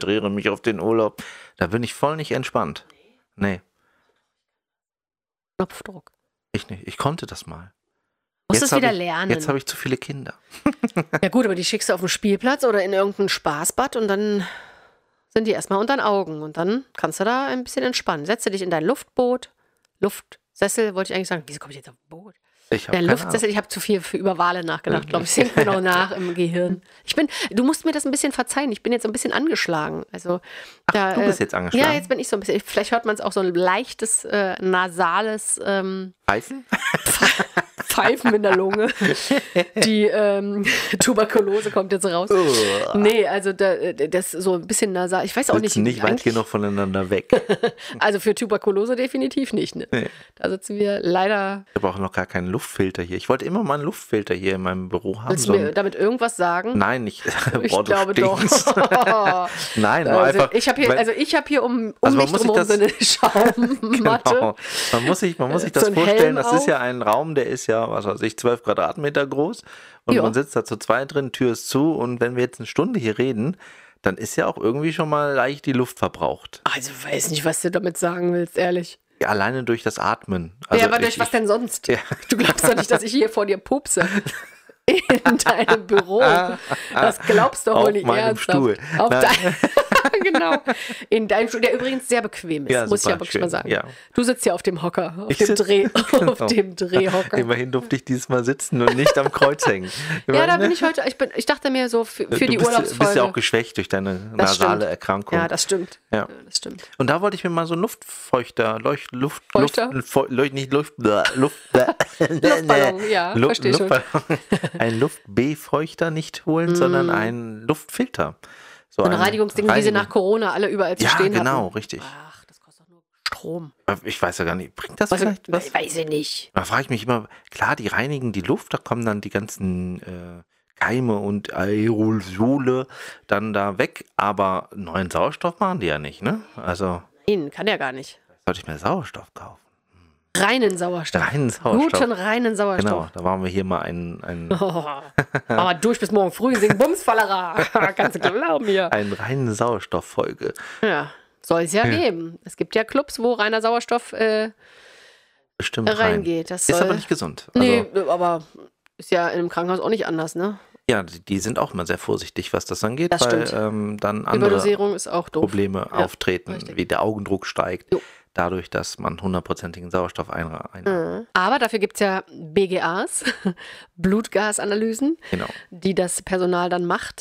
da bin ich voll nicht entspannt. Nee, Knopfdruck. ich nicht. Ich konnte das mal. Du musst es wieder hab ich, lernen. Jetzt habe ich zu viele Kinder. Ja gut, aber die schickst du auf den Spielplatz oder in irgendein Spaßbad und dann sind die erstmal unter den Augen und dann kannst du da ein bisschen entspannen. Setze dich in dein Luftsessel, wollte ich eigentlich sagen. Wieso komme ich jetzt auf Boot? Ich habe Der Luftsessel, ich habe zu viel über Wale nachgedacht, glaube ich. Das hängt mir noch nach im Gehirn. Du musst mir das ein bisschen verzeihen. Ich bin jetzt ein bisschen angeschlagen. Also, du bist jetzt angeschlagen? Ja, jetzt bin ich so ein bisschen. Vielleicht hört man es auch so ein leichtes, nasales Pfeifen? Pfeifen in der Lunge. Die Tuberkulose kommt jetzt raus. Nee, also das so ein bisschen nasal. Ich weiß auch Sitzen nicht weit genug voneinander weg. Also für Tuberkulose definitiv nicht. Ne? Nee. Da sitzen wir leider. Ich habe auch noch gar keinen Luftfilter hier. Ich wollte immer mal einen Luftfilter hier in meinem Büro haben. Willst du mir damit irgendwas sagen? Nein, nicht. Ich Boah, glaube doch. Nein, nur also einfach. Ich habe hier um Also mich drumherum so eine Schaummatte. Genau. Man muss sich das so ein vorstellen, Helm das ist ja ein Raum, der ist ja, was weiß ich, 12 Quadratmeter groß und Ja. man sitzt da zu zweit drin, Tür ist zu und wenn wir jetzt eine Stunde hier reden, dann ist ja auch irgendwie schon mal leicht die Luft verbraucht. Also weiß nicht, was du damit sagen willst, ehrlich. Ja, alleine durch das Atmen. Also ja, aber durch was denn sonst? Ja. Du glaubst doch nicht, dass ich hier vor dir pupse. In deinem Büro. Das glaubst du doch wohl Auf nicht meinem ernsthaft. Stuhl. Auf Nein. Genau. In deinem Stuhl, der übrigens sehr bequem ist, Ja, muss ich super, ja wirklich schön. mal sagen. Ja. Du sitzt ja auf dem Hocker, auf Ich dem sitz- Drehhocker. Genau. Immerhin durfte ich dieses Mal sitzen und nicht am Kreuz hängen. Ja, da bin ich heute, ich dachte mir so für die Du Urlaubsfolge. bist ja auch geschwächt durch deine Das nasale stimmt. Erkrankung. Ja, das stimmt. Ja. Das stimmt. Und da wollte ich mir mal so einen Luftfeuchter, Feuchter? Luftballon, ja, verstehe schon. Ein Luftbefeuchter nicht holen, sondern einen Luftfilter. So ein Reinigungsding, wie sie nach Corona alle überall zu Ja, stehen genau, hatten. richtig. Ach, das kostet doch nur Strom. Ich weiß ja gar nicht, bringt das Also, vielleicht was? weiß ich nicht. Da frage ich mich immer, klar, die reinigen die Luft, da kommen dann die ganzen Keime und Aerosole dann da weg, aber neuen Sauerstoff machen die ja nicht, ne? Also Nein, kann ja gar nicht. sollte ich mir Sauerstoff kaufen. Reinen Sauerstoff. Reinen Sauerstoff. Guten reinen Sauerstoff. Genau, da waren wir hier mal ein Aber durch bis morgen früh singen Bumsfallera. Kannst du glauben mir. reine Sauerstofffolge. Ja, soll es ja geben. Es gibt ja Clubs, wo reiner Sauerstoff Bestimmt reingeht. rein. Das Ist soll- aber nicht gesund. Also, Nee, aber ist ja in einem Krankenhaus auch nicht anders, ne? ja, die sind auch immer sehr vorsichtig, was das angeht, Das weil stimmt. dann andere Überdosierung ist auch doof. Probleme auftreten, richtig. wie der Augendruck steigt, Jo. dadurch, dass man 100%igen Sauerstoff einnimmt. Aber dafür gibt es ja BGAs, Blutgasanalysen, Genau. die das Personal dann macht,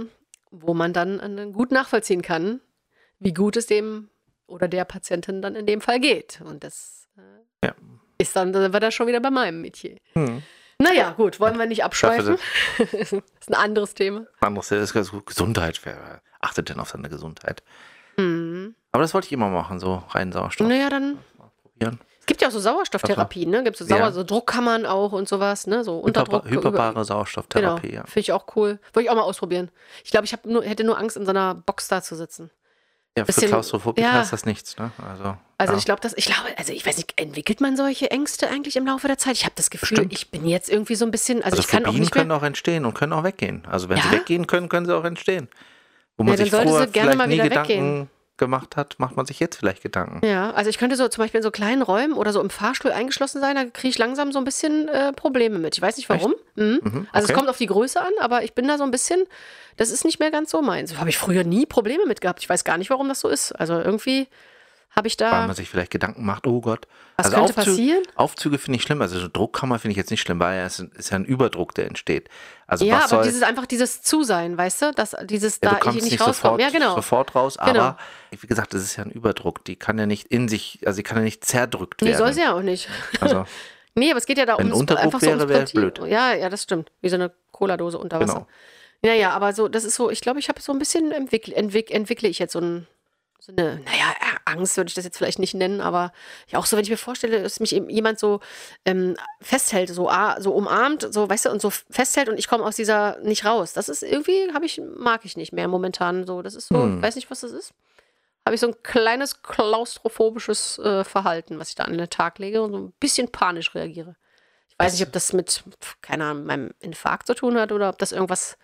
wo man dann gut nachvollziehen kann, wie gut es dem oder der Patientin dann in dem Fall geht. Und das Ja. ist dann sind wir da schon wieder bei meinem Metier. Hm. Naja, gut, wollen wir nicht abschweifen. Das ist ein anderes Thema. Anderes ist ganz gut. Gesundheit. Wer achtet denn auf seine Gesundheit? Mhm. Aber das wollte ich immer machen, so reinen Sauerstoff Naja, dann. probieren. Es gibt ja auch so Sauerstofftherapien, ne? Gibt es so, Ja. so Druckkammern auch und sowas, ne? So Unterdruck. Hyperbare Sauerstofftherapie, Genau. ja. Finde ich auch cool. Würde ich auch mal ausprobieren. Ich glaube, hätte nur Angst, in so einer Box da zu sitzen. Ja, für bisschen- Klaustrophobik ja. heißt das nichts, ne? Also ja. Ich glaube, ich weiß nicht, entwickelt man solche Ängste eigentlich im Laufe der Zeit? Ich habe das Gefühl, Bestimmt. ich bin jetzt irgendwie so ein bisschen, Also ich kann auch Phobien nicht können mehr. auch entstehen und können auch weggehen. Also wenn Ja? sie weggehen können, können sie auch entstehen. Wo man Ja, dann sich sollte sie vorher gerne vielleicht mal nie wieder Gedanken weggehen. gemacht hat, macht man sich jetzt vielleicht Gedanken. Ja, also ich könnte so zum Beispiel in so kleinen Räumen oder so im Fahrstuhl eingeschlossen sein, da kriege ich langsam so ein bisschen Probleme mit. Ich weiß nicht warum. Mhm. Also es okay. kommt auf die Größe an, aber ich bin da so ein bisschen, das ist nicht mehr ganz so meins. Habe ich früher nie Probleme mit gehabt. Ich weiß gar nicht, warum das so ist. Also irgendwie habe ich Weil da, man sich vielleicht Gedanken macht, oh Gott. was Also könnte passieren? Aufzüge finde ich schlimm. Also so Druckkammer finde ich jetzt nicht schlimm, weil es ist ja ein Überdruck, der entsteht. Also Ja, was aber soll, einfach dieses Zusein, weißt du? Dieses ja, da du kommst ich nicht nicht rauskomme. Ja, genau. sofort raus, Genau. aber wie gesagt, das ist ja ein Überdruck. Die kann ja nicht in sich, also die kann ja nicht zerdrückt Nee, werden. soll sie ja auch nicht. Also Nee, aber es geht ja da Wenn ums Unterdruck einfach so ums wäre, wäre es Prinzip. blöd. Ja, das stimmt. Wie so eine Cola-Dose unter Wasser. Genau. Naja, aber so, das ist so, ich glaube, ich habe so ein bisschen entwickle ich jetzt so eine, naja, Angst würde ich das jetzt vielleicht nicht nennen, aber ja auch so, wenn ich mir vorstelle, dass mich eben jemand so festhält, so umarmt, so, weißt du, und so festhält und ich komme aus dieser nicht raus. Das ist irgendwie, mag ich nicht mehr momentan so. Das ist so, weiß nicht, was das ist. Habe ich so ein kleines klaustrophobisches Verhalten, was ich da an den Tag lege und so ein bisschen panisch reagiere. Ich weiß nicht, ob das mit, keine Ahnung, meinem Infarkt zu tun hat oder ob das irgendwas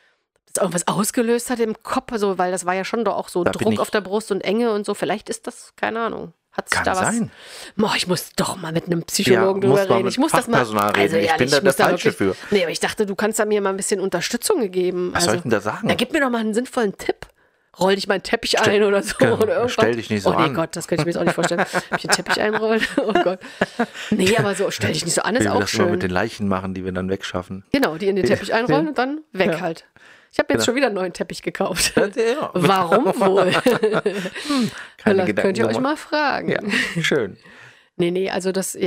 ausgelöst hat im Kopf, also, weil das war ja schon doch auch so Da bin Druck ich- auf der Brust und Enge und so. Vielleicht ist das, keine Ahnung. Hat sich Kann da was. sein. Boah, ich muss doch mal mit einem Psychologen Ja, muss drüber mal reden. mit Ich muss das mal. Fachpersonal reden. Ich bin ehrlich, da ich muss der Falsche wirklich- für. Nee, aber ich dachte, du kannst da mir mal ein bisschen Unterstützung geben. Was soll ich denn da sagen? Ja, gib mir doch mal einen sinnvollen Tipp. Roll dich mal einen Teppich ein oder so. Genau, Oder irgendwas. stell dich nicht so oh, nee, an. Gott, das könnte ich mir jetzt auch nicht vorstellen. Ob ich einen Teppich einrollen? Oh Gott. Nee, aber so, stell dich nicht so an, ist Wie wir auch das immer schön. mit den Leichen machen, die wir dann wegschaffen. Genau, die in den Teppich einrollen und dann weg Ja. halt. Ich habe jetzt schon wieder einen neuen Teppich gekauft. Ja. Warum wohl? Keine Vielleicht Gedanken könnt ihr euch gemacht. mal fragen. Ja, schön. Nee, also das, ja.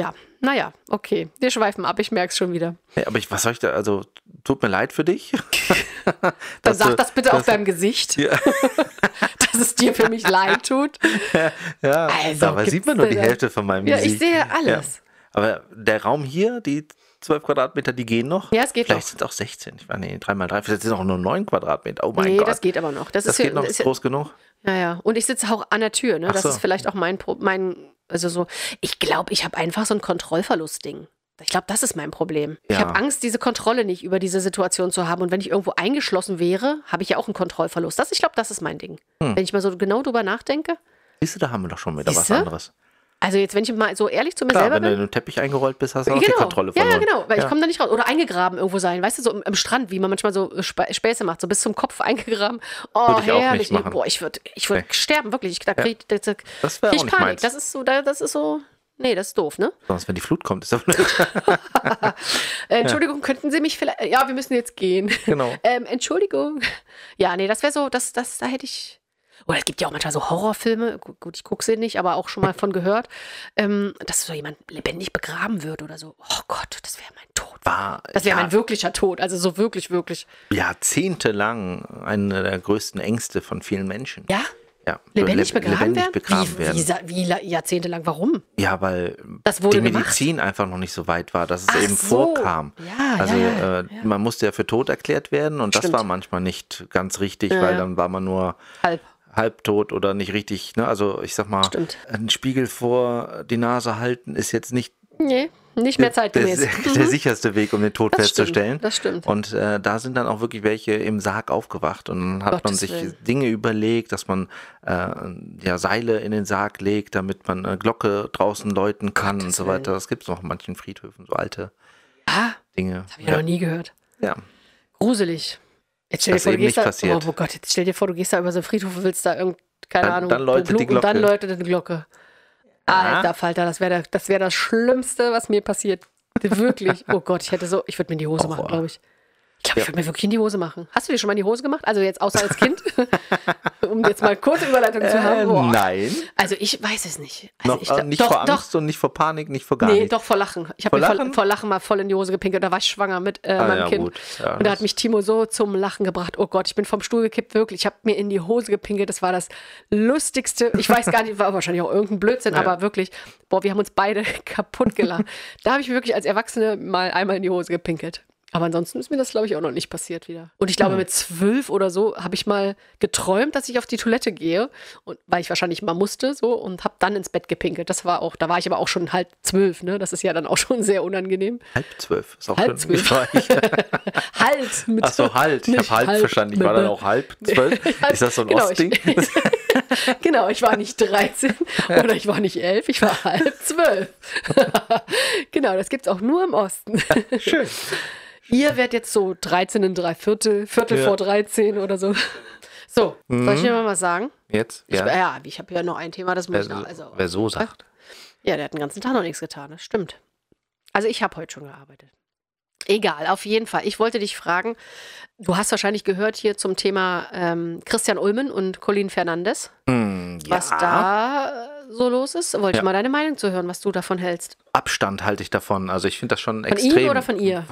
Naja, okay. Wir schweifen ab, ich merke es schon wieder. Ja, aber was soll ich da, also tut mir leid für dich. Dann sag das bitte auf deinem Gesicht, Ja, dass es dir für mich leid tut. ja. Also, Dabei sieht man nur die gibt's denn Hälfte von meinem Ja, Gesicht. ich sehe alles. Aber der Raum hier, die 12 Quadratmeter, die gehen noch. Ja, es geht Vielleicht noch. sind es auch 16. Ich meine, 3x3, vielleicht sind es auch nur 9 Quadratmeter. Oh mein Nee, Gott. das geht aber noch. Das ist geht noch, ist ist groß genug. Ja. Und ich sitze auch an der Tür, ne? Ach Das so. ist vielleicht auch also so, ich glaube, ich habe einfach so ein Kontrollverlust-Ding. Ich glaube, das ist mein Problem. Ich Ja. habe Angst, diese Kontrolle nicht über diese Situation zu haben. Und wenn ich irgendwo eingeschlossen wäre, habe ich ja auch einen Kontrollverlust. Ich glaube, das ist mein Ding. Wenn ich mal so genau drüber nachdenke. Siehst du, da haben wir doch schon wieder was Siehste? anderes. Also jetzt, wenn ich mal so ehrlich zu mir Klar, selber wenn du bin. in den Teppich eingerollt bist, hast du auch die Kontrolle Ja, verloren. genau, weil Ja. ich komme da nicht raus. Oder eingegraben irgendwo sein, weißt du, so im Strand, wie man manchmal so Späße macht, so bis zum Kopf eingegraben. Oh, Würde ich auch herrlich. nicht machen. Boah, ich würd sterben, wirklich. Da krieg ich Das wäre krieg auch ich nicht Panik. meins. Das ist so, nee, das ist doof, ne? Sonst, wenn die Flut kommt, ist das blöd. Entschuldigung, könnten Sie mich vielleicht, ja, wir müssen jetzt gehen. Genau. Entschuldigung. Ja, nee, das wäre so, da hätte ich, oder es gibt ja auch manchmal so Horrorfilme, gut, ich gucke sie nicht, aber auch schon mal von gehört, dass so jemand lebendig begraben wird oder so. Oh Gott, das wäre mein Tod. Das wäre mein wirklicher Tod, also so wirklich, wirklich. Jahrzehntelang eine der größten Ängste von vielen Menschen. Ja? Ja, Lebendig begraben werden? werden. Wie jahrzehntelang, warum? Ja, weil Das wurde die gemacht? Medizin einfach noch nicht so weit war, dass es Ach eben so. vorkam. Ja, Also ja. man musste ja für tot erklärt werden und das Stimmt. war manchmal nicht ganz richtig, Ja, weil ja. dann war man nur halbtot oder nicht richtig. Ne? Also ich sag mal, Stimmt. einen Spiegel vor die Nase halten ist jetzt nicht Nee, nicht mehr zeitgemäß. der sicherste Weg, um den Tod Das festzustellen. stimmt, das stimmt. Und da sind dann auch wirklich welche im Sarg aufgewacht und dann hat man Gottes sich Willen. Dinge überlegt, dass man Seile in den Sarg legt, damit man eine Glocke draußen läuten kann und so weiter. Das gibt es noch in manchen Friedhöfen, so alte Dinge. Das habe ich noch nie gehört. Ja. Gruselig. Jetzt stell dir Das vor, ist du eben gehst nicht da, passiert. oh Gott, jetzt stell dir vor, du gehst da über so einen Friedhof und willst da keine Ahnung, dann läutet die und dann Glocke. läutet die Glocke. Alter Falter, das wäre das Schlimmste, was mir passiert. Wirklich. Oh Gott, ich würde mir in die Hose machen, glaube ich. Ich glaube, ich würde mir wirklich in die Hose machen. Hast du dir schon mal in die Hose gemacht? Also jetzt außer als Kind? Um jetzt mal kurze Überleitung zu haben. Boah. Nein. Also ich weiß es nicht. Also Nicht vor Angst und nicht vor Panik, nicht vor gar Nee, nichts. doch vor Lachen. Ich habe mir vor Lachen mal voll in die Hose gepinkelt. Da war ich schwanger mit meinem ja, Kind. gut. Ja, und da hat mich Timo so zum Lachen gebracht. Oh Gott, ich bin vom Stuhl gekippt, wirklich. Ich habe mir in die Hose gepinkelt. Das war das Lustigste. Ich weiß gar nicht, war wahrscheinlich auch irgendein Blödsinn, aber wirklich, boah, wir haben uns beide kaputt gelacht. Da habe ich wirklich als Erwachsene mal einmal in die Hose gepinkelt. Aber ansonsten ist mir das, glaube ich, auch noch nicht passiert wieder. Und ich glaube, mit 12 oder so habe ich mal geträumt, dass ich auf die Toilette gehe. Und, weil ich wahrscheinlich mal musste so und habe dann ins Bett gepinkelt. Da war ich aber auch schon halb 12, ne? Das ist ja dann auch schon sehr unangenehm. 11:30. Ist auch Halb schon 12. Halt! Ach so, halt. Ich habe halb verstanden. Ich war dann auch 11:30. Ist das so ein Genau, Ostding? Genau, ich war nicht 13 oder ich war nicht 11, ich war halb 12. Genau, das gibt es auch nur im Osten. Schön. Ihr werdet jetzt so 13 3/4, Viertel Ja. vor 13 oder so. So, soll ich dir mal was sagen? Jetzt? Ich Ja. habe ja noch ein Thema, das muss ich noch. Wer so sagt. Ja, der hat den ganzen Tag noch nichts getan, das stimmt. Also ich habe heute schon gearbeitet. Egal, auf jeden Fall. Ich wollte dich fragen, du hast wahrscheinlich gehört hier zum Thema Christian Ulmen und Colin Fernandes, was da so los ist. Wollte ich mal deine Meinung zu hören, was du davon hältst. Abstand halte ich davon. Also ich finde das schon Von extrem. ihm oder von ihr?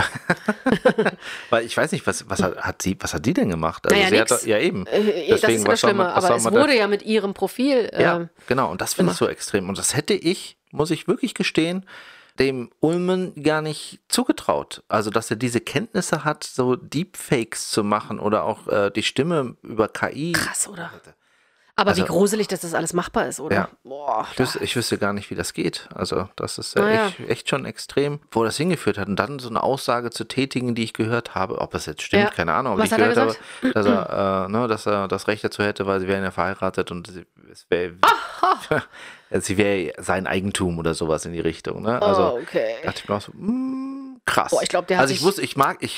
Weil ich weiß nicht, was hat sie denn gemacht? Also Naja, sie hat nix. doch, ja eben. Das ist Deswegen, ja das Schlimme, was aber soll es man da- wurde ja mit ihrem Profil. Ja, genau. Und das finde ich so extrem. Und das hätte ich, muss ich wirklich gestehen, dem Ulmen gar nicht zugetraut. Also, dass er diese Kenntnisse hat, so Deepfakes zu machen oder auch die Stimme über KI. Krass, oder? Aber wie gruselig, dass das alles machbar ist, oder? Ja. Boah, Ich wüsste gar nicht, wie das geht. Also, das ist Naja. echt schon extrem, wo das hingeführt hat. Und dann so eine Aussage zu tätigen, die ich gehört habe, ob es jetzt stimmt, Ja. keine Ahnung. Aber Was ich hat er gehört habe, dass er das Recht dazu hätte, weil sie wären ja verheiratet und es wäre sie wäre sein Eigentum oder sowas in die Richtung. Ne? Also okay. dachte ich mir auch so, krass. Boah, ich glaub, der hat also ich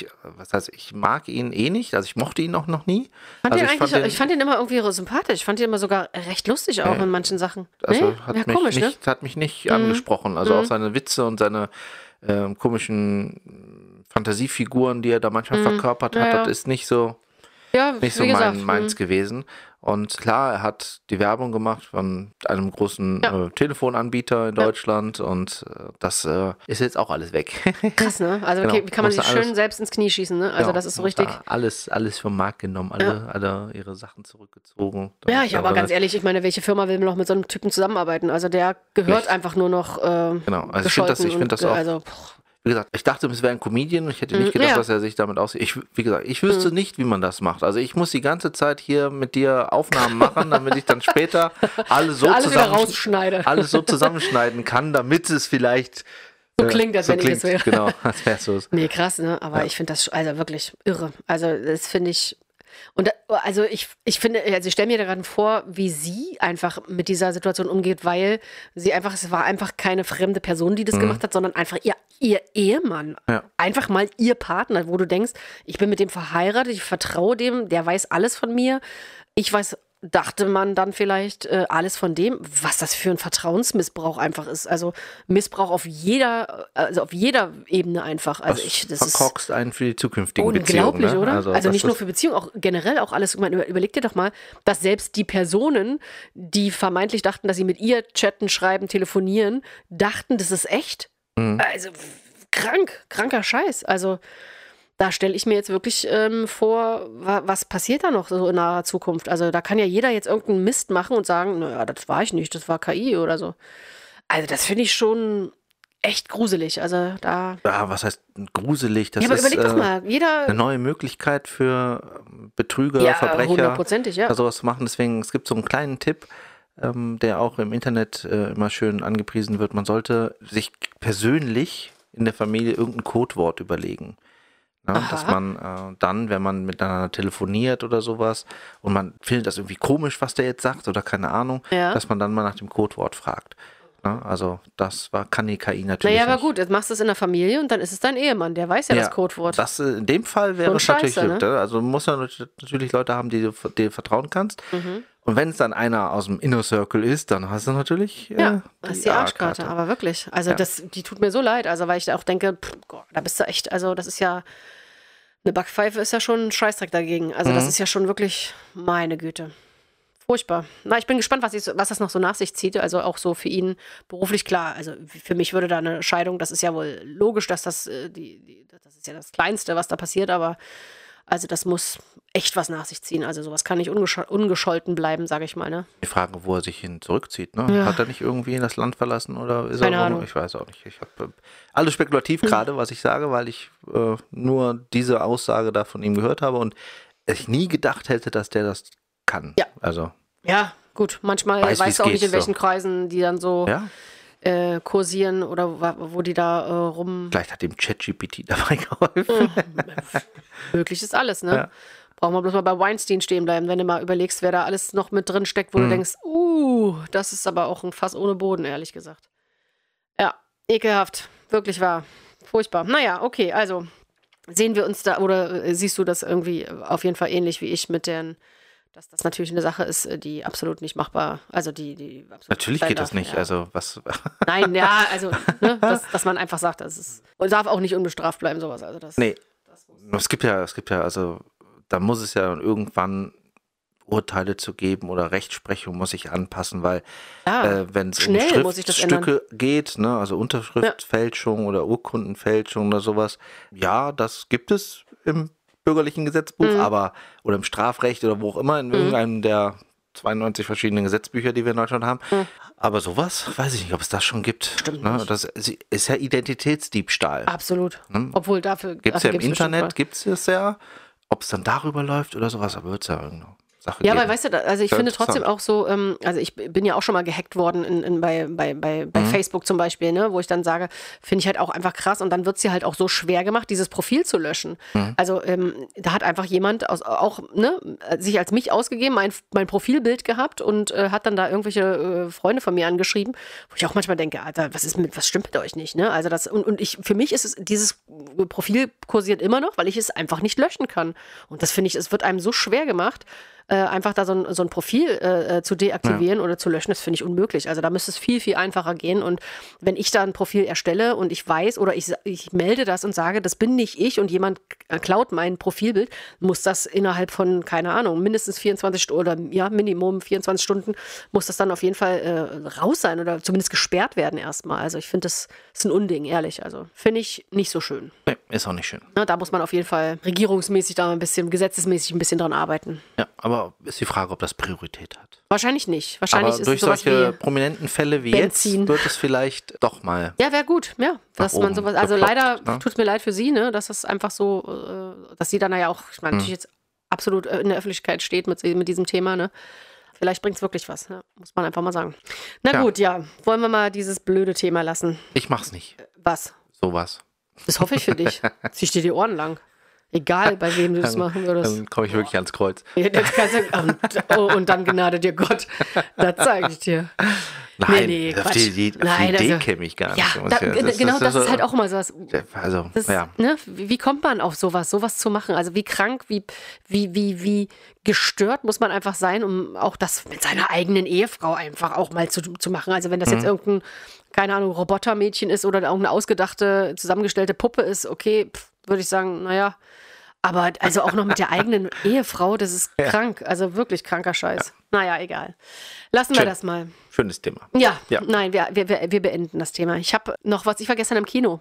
mag ihn eh nicht, also ich mochte ihn auch noch nie. Ich fand ihn immer irgendwie sympathisch. Ich fand ihn immer sogar recht lustig auch in manchen Sachen. Also Nee? hat, Ja, mich komisch, nicht, ne? hat mich nicht angesprochen. Also auch seine Witze und seine komischen Fantasiefiguren, die er da manchmal verkörpert hat, Ja, ja. das ist nicht so. Ja, nicht so wie gesagt, meins gewesen. Und klar, er hat die Werbung gemacht von einem großen Telefonanbieter in Deutschland und das ist jetzt auch alles weg. Krass, ne? Also Genau. okay, wie kann man Musste sich schön selbst ins Knie schießen, ne? Also das ist so richtig. Alles vom Markt genommen, alle ihre Sachen zurückgezogen. Ja, aber ganz ehrlich, ich meine, welche Firma will noch mit so einem Typen zusammenarbeiten? Also der gehört einfach nur noch genau, also ich finde das auch. Also, wie gesagt, ich dachte, es wäre ein Comedian und ich hätte nicht gedacht, dass er sich damit aussieht. Wie gesagt, ich wüsste nicht, wie man das macht. Also ich muss die ganze Zeit hier mit dir Aufnahmen machen, damit ich dann später alles so zusammenschneiden kann, damit es vielleicht so klingt, als wenn ich das wäre. Genau, als wär's so. Nee, krass, ne? Aber ich finde das also wirklich irre. Also das finde ich. Und also ich finde, also ich stelle mir da gerade vor, wie sie einfach mit dieser Situation umgeht, weil es war einfach keine fremde Person, die das gemacht hat, sondern einfach ihr Ehemann. Ja. Einfach mal ihr Partner, wo du denkst, ich bin mit dem verheiratet, ich vertraue dem, der weiß alles von mir. Ich weiß, dachte man dann vielleicht alles von dem, was das für ein Vertrauensmissbrauch einfach ist. Also Missbrauch auf jeder Ebene einfach. Also das verkorkst einen für die zukünftigen Beziehungen. Unglaublich, ne? oder? Also nicht ist nur für Beziehungen, auch generell auch alles. Überleg dir doch mal, dass selbst die Personen, die vermeintlich dachten, dass sie mit ihr chatten, schreiben, telefonieren, dachten, das ist echt. Also kranker Scheiß. Also da stelle ich mir jetzt wirklich vor, was passiert da noch so in naher Zukunft? Also da kann ja jeder jetzt irgendeinen Mist machen und sagen, naja, das war ich nicht, das war KI oder so. Also das finde ich schon echt gruselig. Also da. Ja, was heißt gruselig? Das aber ist überleg doch mal, eine neue Möglichkeit für Betrüger, Verbrecher, sowas zu machen. Deswegen, es gibt so einen kleinen Tipp, der auch im Internet immer schön angepriesen wird. Man sollte sich persönlich in der Familie irgendein Codewort überlegen. Ja, dass man dann, wenn man miteinander telefoniert oder sowas und man findet das irgendwie komisch, was der jetzt sagt oder keine Ahnung, dass man dann mal nach dem Codewort fragt. Ja, also kann die KI natürlich aber gut, jetzt machst du es in der Familie und dann ist es dein Ehemann, der weiß ja das Codewort. Das, in dem Fall wäre es natürlich, ne? Also du musst ja natürlich Leute haben, die du vertrauen kannst. Und wenn es dann einer aus dem Inner Circle ist, dann hast du natürlich das ist die Arschkarte, aber wirklich. Also die tut mir so leid, also weil ich auch denke, da bist du echt, also das ist ja, eine Backpfeife ist ja schon ein Scheißdreck dagegen. Also das ist ja schon wirklich, meine Güte, furchtbar. Na, ich bin gespannt, was das noch so nach sich zieht, also auch so für ihn beruflich, klar, also für mich würde da eine Scheidung, das ist ja wohl logisch, dass das ist ja das Kleinste, was da passiert, aber also das muss echt was nach sich ziehen. Also sowas kann nicht ungescholten bleiben, sage ich mal. Ne? Die Frage, wo er sich hin zurückzieht. Ne? Ja. Hat er nicht irgendwie das Land verlassen oder ist Keine er Ahnung. Ich weiß auch nicht. Ich habe alles spekulativ gerade, was ich sage, weil ich nur diese Aussage da von ihm gehört habe und ich nie gedacht hätte, dass der das kann. Ja. Also. Ja, gut. Manchmal weißt du auch nicht, in welchen Kreisen die dann so kursieren oder wo die da rum. Vielleicht hat dem ChatGPT dabei geholfen. Möglich ist alles, ne? Ja. Brauchen wir bloß mal bei Weinstein stehen bleiben, wenn du mal überlegst, wer da alles noch mit drin steckt, wo du denkst, das ist aber auch ein Fass ohne Boden, ehrlich gesagt. Ja, ekelhaft. Wirklich wahr. Furchtbar. Naja, okay, also sehen wir uns da, oder siehst du das irgendwie auf jeden Fall ähnlich wie ich mit dass das natürlich eine Sache ist, die absolut nicht machbar, also die absolut natürlich geht das nicht, also was. Nein, also, ne, dass man einfach sagt, das ist, und darf auch nicht unbestraft bleiben, sowas, also das. Nee, es gibt ja, also, da muss es ja irgendwann Urteile zu geben oder Rechtsprechung muss sich anpassen, weil wenn es um Schriftstücke geht, ne, also Unterschriftfälschung oder Urkundenfälschung oder sowas, ja, das gibt es im bürgerlichen Gesetzbuch, oder im Strafrecht oder wo auch immer, in irgendeinem der 92 verschiedenen Gesetzbücher, die wir in Deutschland haben. Aber sowas, weiß ich nicht, ob es das schon gibt. Stimmt ne? nicht. Das ist ja Identitätsdiebstahl. Absolut. Obwohl dafür gibt es ja im Internet, gibt es das ja. Ob es dann darüber läuft oder sowas, aber wird es ja irgendwo. Sache ja, geben. aber weißt du, also ich finde trotzdem auch so, also ich bin ja auch schon mal gehackt worden bei Facebook zum Beispiel, ne, wo ich dann sage, finde ich halt auch einfach krass und dann wird es dir halt auch so schwer gemacht, dieses Profil zu löschen. Also da hat einfach jemand sich als mich ausgegeben, mein Profilbild gehabt und hat dann da irgendwelche Freunde von mir angeschrieben, wo ich auch manchmal denke, Alter, was stimmt mit euch nicht, ne? Also das, für mich ist es, dieses Profil kursiert immer noch, weil ich es einfach nicht löschen kann. Und das finde ich, es wird einem so schwer gemacht. einfach da so ein Profil zu deaktivieren oder zu löschen, das finde ich unmöglich. Also da müsste es viel, viel einfacher gehen. Und wenn ich da ein Profil erstelle und ich weiß oder ich melde das und sage, das bin nicht ich und jemand klaut mein Profilbild, muss das innerhalb von, keine Ahnung, mindestens 24 Stunden oder ja, Minimum 24 Stunden muss das dann auf jeden Fall raus sein oder zumindest gesperrt werden erstmal. Also ich finde, das ist ein Unding, ehrlich. Also finde ich nicht so schön. Nee, ist auch nicht schön. Na, da muss man auf jeden Fall regierungsmäßig da ein bisschen, gesetzesmäßig ein bisschen dran arbeiten. Ja, aber ist die Frage, ob das Priorität hat. Wahrscheinlich nicht. Wahrscheinlich aber ist durch es sowas solche wie prominenten Fälle wie Benzin. jetzt wird es vielleicht doch mal. Ja, wäre gut, ja. Dass man oben sowas, also geploppt, leider ne? tut es mir leid für sie, ne, dass das einfach so, dass sie dann ja auch, ich meine, natürlich jetzt absolut in der Öffentlichkeit steht mit diesem Thema, ne. Vielleicht bringt es wirklich was, ne? Muss man einfach mal sagen. Na Ja. gut, ja. Wollen wir mal dieses blöde Thema lassen? Ich mach's nicht. Was? Sowas. Das hoffe ich für dich. Zieh ich dir die Ohren lang. Egal, bei wem du das machen würdest. Dann komme ich wirklich ans Kreuz. Ja, das kannst du, und dann gnade dir Gott. Das zeige ich dir. Nein, auf Quatsch. die Nein, Idee also- käme ich gar Ja, nicht. genau, das ist halt auch immer sowas. Also, Das, ja. ne, wie kommt man auf sowas zu machen? Also wie krank, wie gestört muss man einfach sein, um auch das mit seiner eigenen Ehefrau einfach auch mal zu machen. Also wenn das jetzt irgendein, keine Ahnung, Robotermädchen ist oder irgendeine ausgedachte, zusammengestellte Puppe ist, okay, würde ich sagen, naja. Aber also auch noch mit der eigenen Ehefrau, das ist krank. Also wirklich kranker Scheiß. Naja, egal. Lassen wir Schön. das mal. Schönes Thema. Ja, Ja. nein, wir beenden das Thema. Ich habe noch was, ich war gestern im Kino.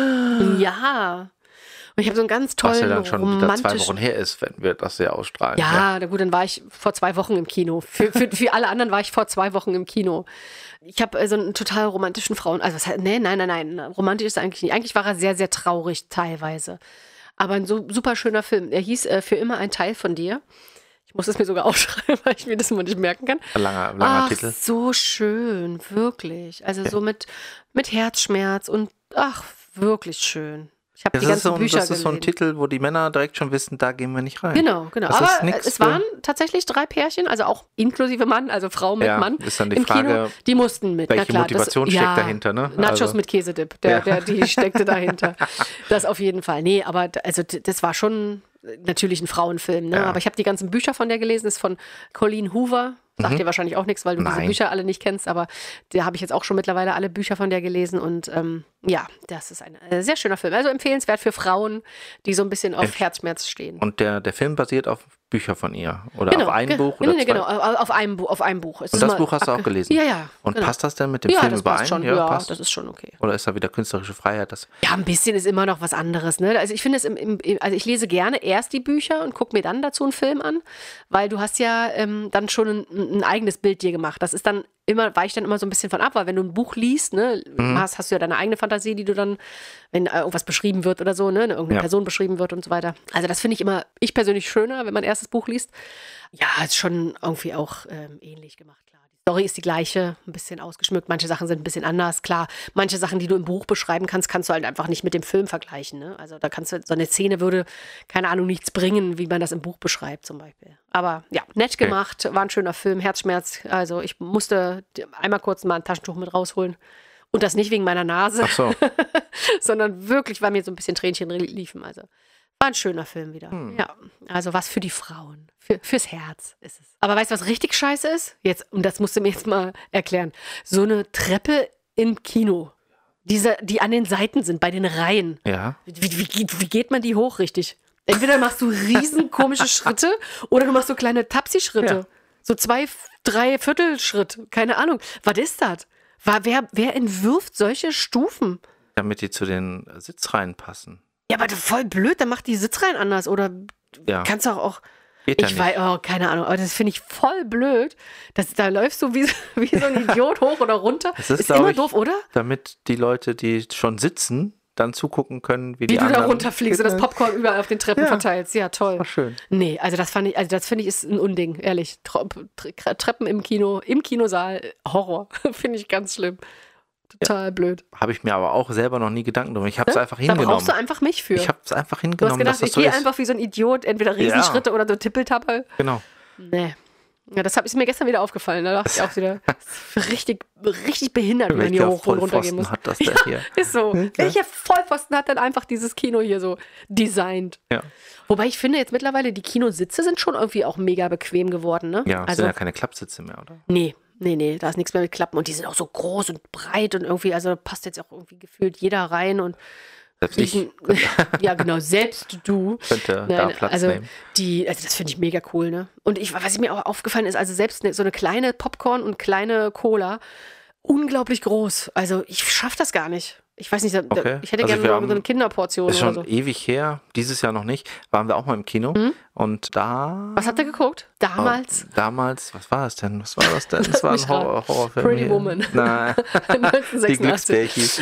Ja. Und ich habe so einen ganz Was ja tollen dann schon wieder 2 romantischen... Wochen her ist, wenn wir das ja ausstrahlen. Ja, na gut, dann war ich vor 2 Wochen im Kino. Für alle anderen war ich vor 2 Wochen im Kino. Ich habe so einen total romantischen Frauen... Also was heißt, nein. Romantisch ist eigentlich nicht. Eigentlich war er sehr, sehr traurig teilweise. Aber ein so super schöner Film. Er hieß Für immer ein Teil von dir. Ich muss es mir sogar aufschreiben, weil ich mir das immer nicht merken kann. Langer Titel. So schön, wirklich. Also so mit Herzschmerz und wirklich schön. Ich habe die ganzen Bücher Das ist so ein gelesen. Titel, wo die Männer direkt schon wissen, da gehen wir nicht rein. Genau. Das Aber ist nix es für- waren tatsächlich 3 Pärchen, also auch inklusive Mann, also Frau mit Ja, Mann ist dann die im Kino. Frage, Die mussten mit. welche Na klar, Motivation steckt dahinter, ne? Nachos Also- mit Käsedip, Ja. die steckte dahinter. Das auf jeden Fall. Nee, aber also das war schon natürlich ein Frauenfilm. Ne? Ja. Aber ich habe die ganzen Bücher von der gelesen, ist von Colleen Hoover. Sagt dir wahrscheinlich auch nichts, weil du diese Nein. Bücher alle nicht kennst, aber da habe ich jetzt auch schon mittlerweile alle Bücher von der gelesen und ja, das ist ein sehr schöner Film. Also empfehlenswert für Frauen, die so ein bisschen auf Herzschmerz stehen. Und der Film basiert auf Büchern von ihr. Oder auf einem Buch oder Nee, 2. genau, auf einem Buch. Es Und ist das mal Buch hast du auch gelesen? Ja. Und genau. passt das denn mit dem Ja, Film das überein? passt schon. Ja, das ist schon okay. Oder ist da wieder künstlerische Freiheit? Ja, ein bisschen ist immer noch was anderes. Ne? Also ich finde es, also ich lese gerne erst die Bücher und gucke mir dann dazu einen Film an, weil du hast ja dann schon ein eigenes Bild dir gemacht. Das ist dann weicht dann immer so ein bisschen von ab, weil wenn du ein Buch liest, ne, hast du ja deine eigene Fantasie, die du dann, wenn irgendwas beschrieben wird oder so, ne, irgendeine Person beschrieben wird und so weiter. Also das finde ich persönlich schöner, wenn man erst das Buch liest. Ja, ist schon irgendwie auch ähnlich gemacht, klar. Die Story ist die gleiche, ein bisschen ausgeschmückt. Manche Sachen sind ein bisschen anders, klar. Manche Sachen, die du im Buch beschreiben kannst, kannst du halt einfach nicht mit dem Film vergleichen. Ne? Also da kannst du, so eine Szene würde, keine Ahnung, nichts bringen, wie man das im Buch beschreibt zum Beispiel. Aber ja, nett gemacht, war ein schöner Film, Herzschmerz. Also ich musste einmal kurz mal ein Taschentuch mit rausholen. Und das nicht wegen meiner Nase, Ach so. sondern wirklich, weil mir so ein bisschen Tränchen liefen. Also war ein schöner Film wieder. Ja, also was für die Frauen. Fürs Herz ist es. Aber weißt du, was richtig scheiße ist? Jetzt, und das musst du mir jetzt mal erklären. So eine Treppe im Kino. Die an den Seiten sind, bei den Reihen. Ja. Wie geht man die hoch richtig? Entweder machst du riesen komische Schritte oder du machst so kleine Tapsi-Schritte. Ja. So 2, 3 Viertelschritt. Keine Ahnung. Was ist das? Wer entwirft solche Stufen? Damit die zu den Sitzreihen passen. Ja, aber voll blöd, dann macht die Sitzreihen anders. Oder Ja. kannst du auch. Geht ja Ich nicht. weiß, keine Ahnung, aber das finde ich voll blöd. Da läufst du wie so ein Idiot hoch oder runter. Das ist, Ist glaub immer ich, doof, oder? Damit die Leute, die schon sitzen, dann zugucken können, wie Wie die du da anderen... runterfliegst und das Popcorn überall auf den Treppen Ja. verteilst. Ja, toll. War schön. Nee, also das finde ich ist ein Unding, ehrlich. Treppen im Kino, im Kinosaal, Horror. Finde ich ganz schlimm. Total blöd. Habe ich mir aber auch selber noch nie Gedanken gemacht. Ich habe es einfach Da hingenommen. brauchst du einfach mich für. Ich habe es einfach Du hast hingenommen, gedacht, dass das ich so gehe ist. einfach wie so ein Idiot, entweder Riesenschritte oder so Tippeltappe. Genau. Nee. Ja, das ist mir gestern wieder aufgefallen. Da dachte ich auch wieder, das ist richtig behindert, wie man hier Welcher hoch und runter gehen Vollpfosten muss. hat das denn hier? Ist so. Welcher Vollpfosten hat denn einfach dieses Kino hier so designt? Ja, Wobei ich finde jetzt mittlerweile, die Kinositze sind schon irgendwie auch mega bequem geworden, ne? ja, es also, sind ja keine Klappsitze mehr, oder? nee, da ist nichts mehr mit Klappen. Und die sind auch so groß und breit und irgendwie, also da passt jetzt auch irgendwie gefühlt jeder rein und Selbst ich ja, genau, selbst du. könnte da Platz also nehmen. also das finde ich mega cool, ne? Und was mir auch aufgefallen ist, also selbst so eine kleine Popcorn und kleine Cola, unglaublich groß. Also ich schaffe das gar nicht. Ich weiß nicht, Okay. ich hätte Also gerne wir so haben- eine Kinderportion Ist oder schon so. ewig her, dieses Jahr noch nicht, waren wir auch mal im Kino und da... Was habt ihr geguckt? Damals? Damals, was war es denn? Was war das denn? Das war ein mich raten. Horrorfilm. Pretty hier. Woman. Nein, die 1986. Glücksbärchis.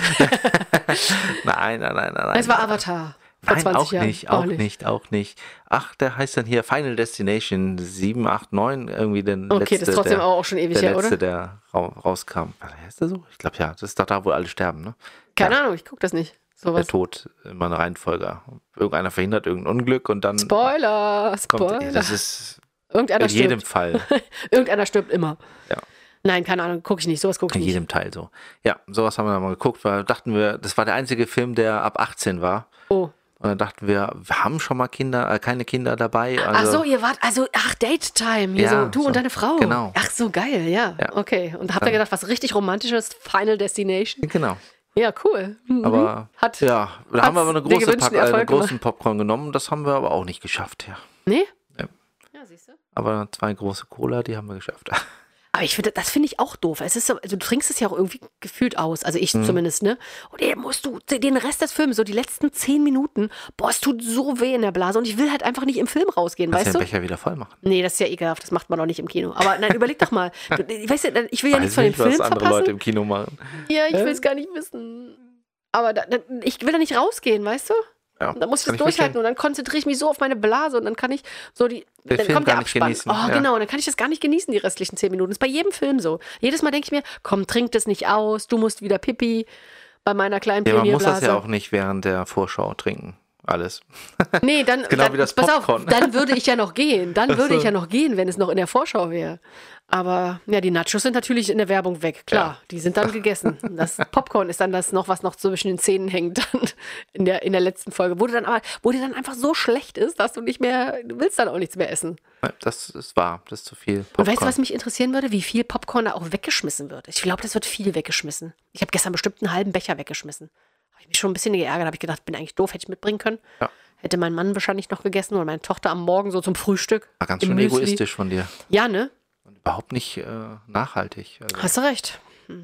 Nein. Es war Avatar. Vor Nein, 20 auch Jahren. nicht, auch nicht. Ach, der heißt dann hier Final Destination 7, 8, 9, irgendwie der letzte. Okay, das ist trotzdem auch schon ewig der her, letzte, oder? der rauskam. Heißt der so? Ich glaube ja, das ist doch da, wo alle sterben, ne? Keine Ahnung, ich gucke das nicht. Der Sowas. Tod, immer eine Reihenfolge. Irgendeiner verhindert irgendein Unglück und dann Spoiler. kommt, ja, das ist Irgendeiner in jedem stirbt. Fall. Irgendeiner stirbt immer. Ja. Nein, keine Ahnung, gucke ich nicht. Sowas gucke In ich nicht. jedem Teil so. Ja, sowas haben wir dann mal geguckt, weil dachten wir, das war der einzige Film, der ab 18 war. Oh. Und dann dachten wir haben schon mal keine Kinder dabei. Ach so, ihr wart, Date Time. Hier Ja, so, du so. und deine Frau. Genau. Ach so, geil, ja. Ja. Okay. Und habt ihr gedacht, was richtig Romantisches? Final Destination? Genau. Ja, cool. Mhm. Aber Hat, ja, da haben wir aber den gewünschten einen Erfolg großen Popcorn genommen. Das haben wir aber auch nicht geschafft, ja. Nee? Ja. Ja, siehst du. Aber 2 große Cola, die haben wir geschafft. Aber das finde ich auch doof. Es ist so, also du trinkst es ja auch irgendwie gefühlt aus. Also ich zumindest, ne? Und dann musst du den Rest des Films, so die letzten 10 Minuten, boah, es tut so weh in der Blase. Und ich will halt einfach nicht im Film rausgehen, Kannst weißt ja du? den Becher wieder voll machen. Nee, das ist ja ekelhaft. Das macht man auch nicht im Kino. Aber nein, überleg doch mal. Weißt du, ich will ja nichts von dem nicht, was Film andere verpassen. Leute im Kino machen. Ja, ich will es gar nicht wissen. Aber ich will da nicht rausgehen, weißt du? Ja, Da muss ich kann das durchhalten verstehen. und dann konzentriere ich mich so auf meine Blase und dann kann ich so Den dann Film kommt der gar nicht Abspann. genießen, Oh, ja. genau, und dann kann ich das gar nicht genießen, die restlichen 10 Minuten. Das ist bei jedem Film so. Jedes Mal denke ich mir, komm, trink das nicht aus, du musst wieder Pipi bei meiner kleinen Ja, man muss das Pionierblase. ja auch nicht während der Vorschau trinken. Alles. Nee, dann, genau wie das pass auf, Popcorn. dann würde ich ja noch gehen. Dann Ach würde so. ich ja noch gehen, wenn es noch in der Vorschau wäre. Aber ja, die Nachos sind natürlich in der Werbung weg. Klar, die sind dann gegessen. Das Popcorn ist dann das noch, was noch zwischen den Zähnen hängt dann in der letzten Folge. Wo dir dann einfach so schlecht ist, dass du willst dann auch nichts mehr essen. Das ist wahr. Das ist zu viel Popcorn. Und weißt du, was mich interessieren würde? Wie viel Popcorn da auch weggeschmissen wird. Ich glaube, das wird viel weggeschmissen. Ich habe gestern bestimmt einen halben Becher weggeschmissen. Habe ich mich schon ein bisschen geärgert. Habe ich gedacht, bin eigentlich doof, hätte ich mitbringen können. Ja. Hätte mein Mann wahrscheinlich noch gegessen oder meine Tochter am Morgen so zum Frühstück. War ganz im schön Müsli. egoistisch von dir. Ja, ne? Und überhaupt nicht nachhaltig. Also Hast du recht.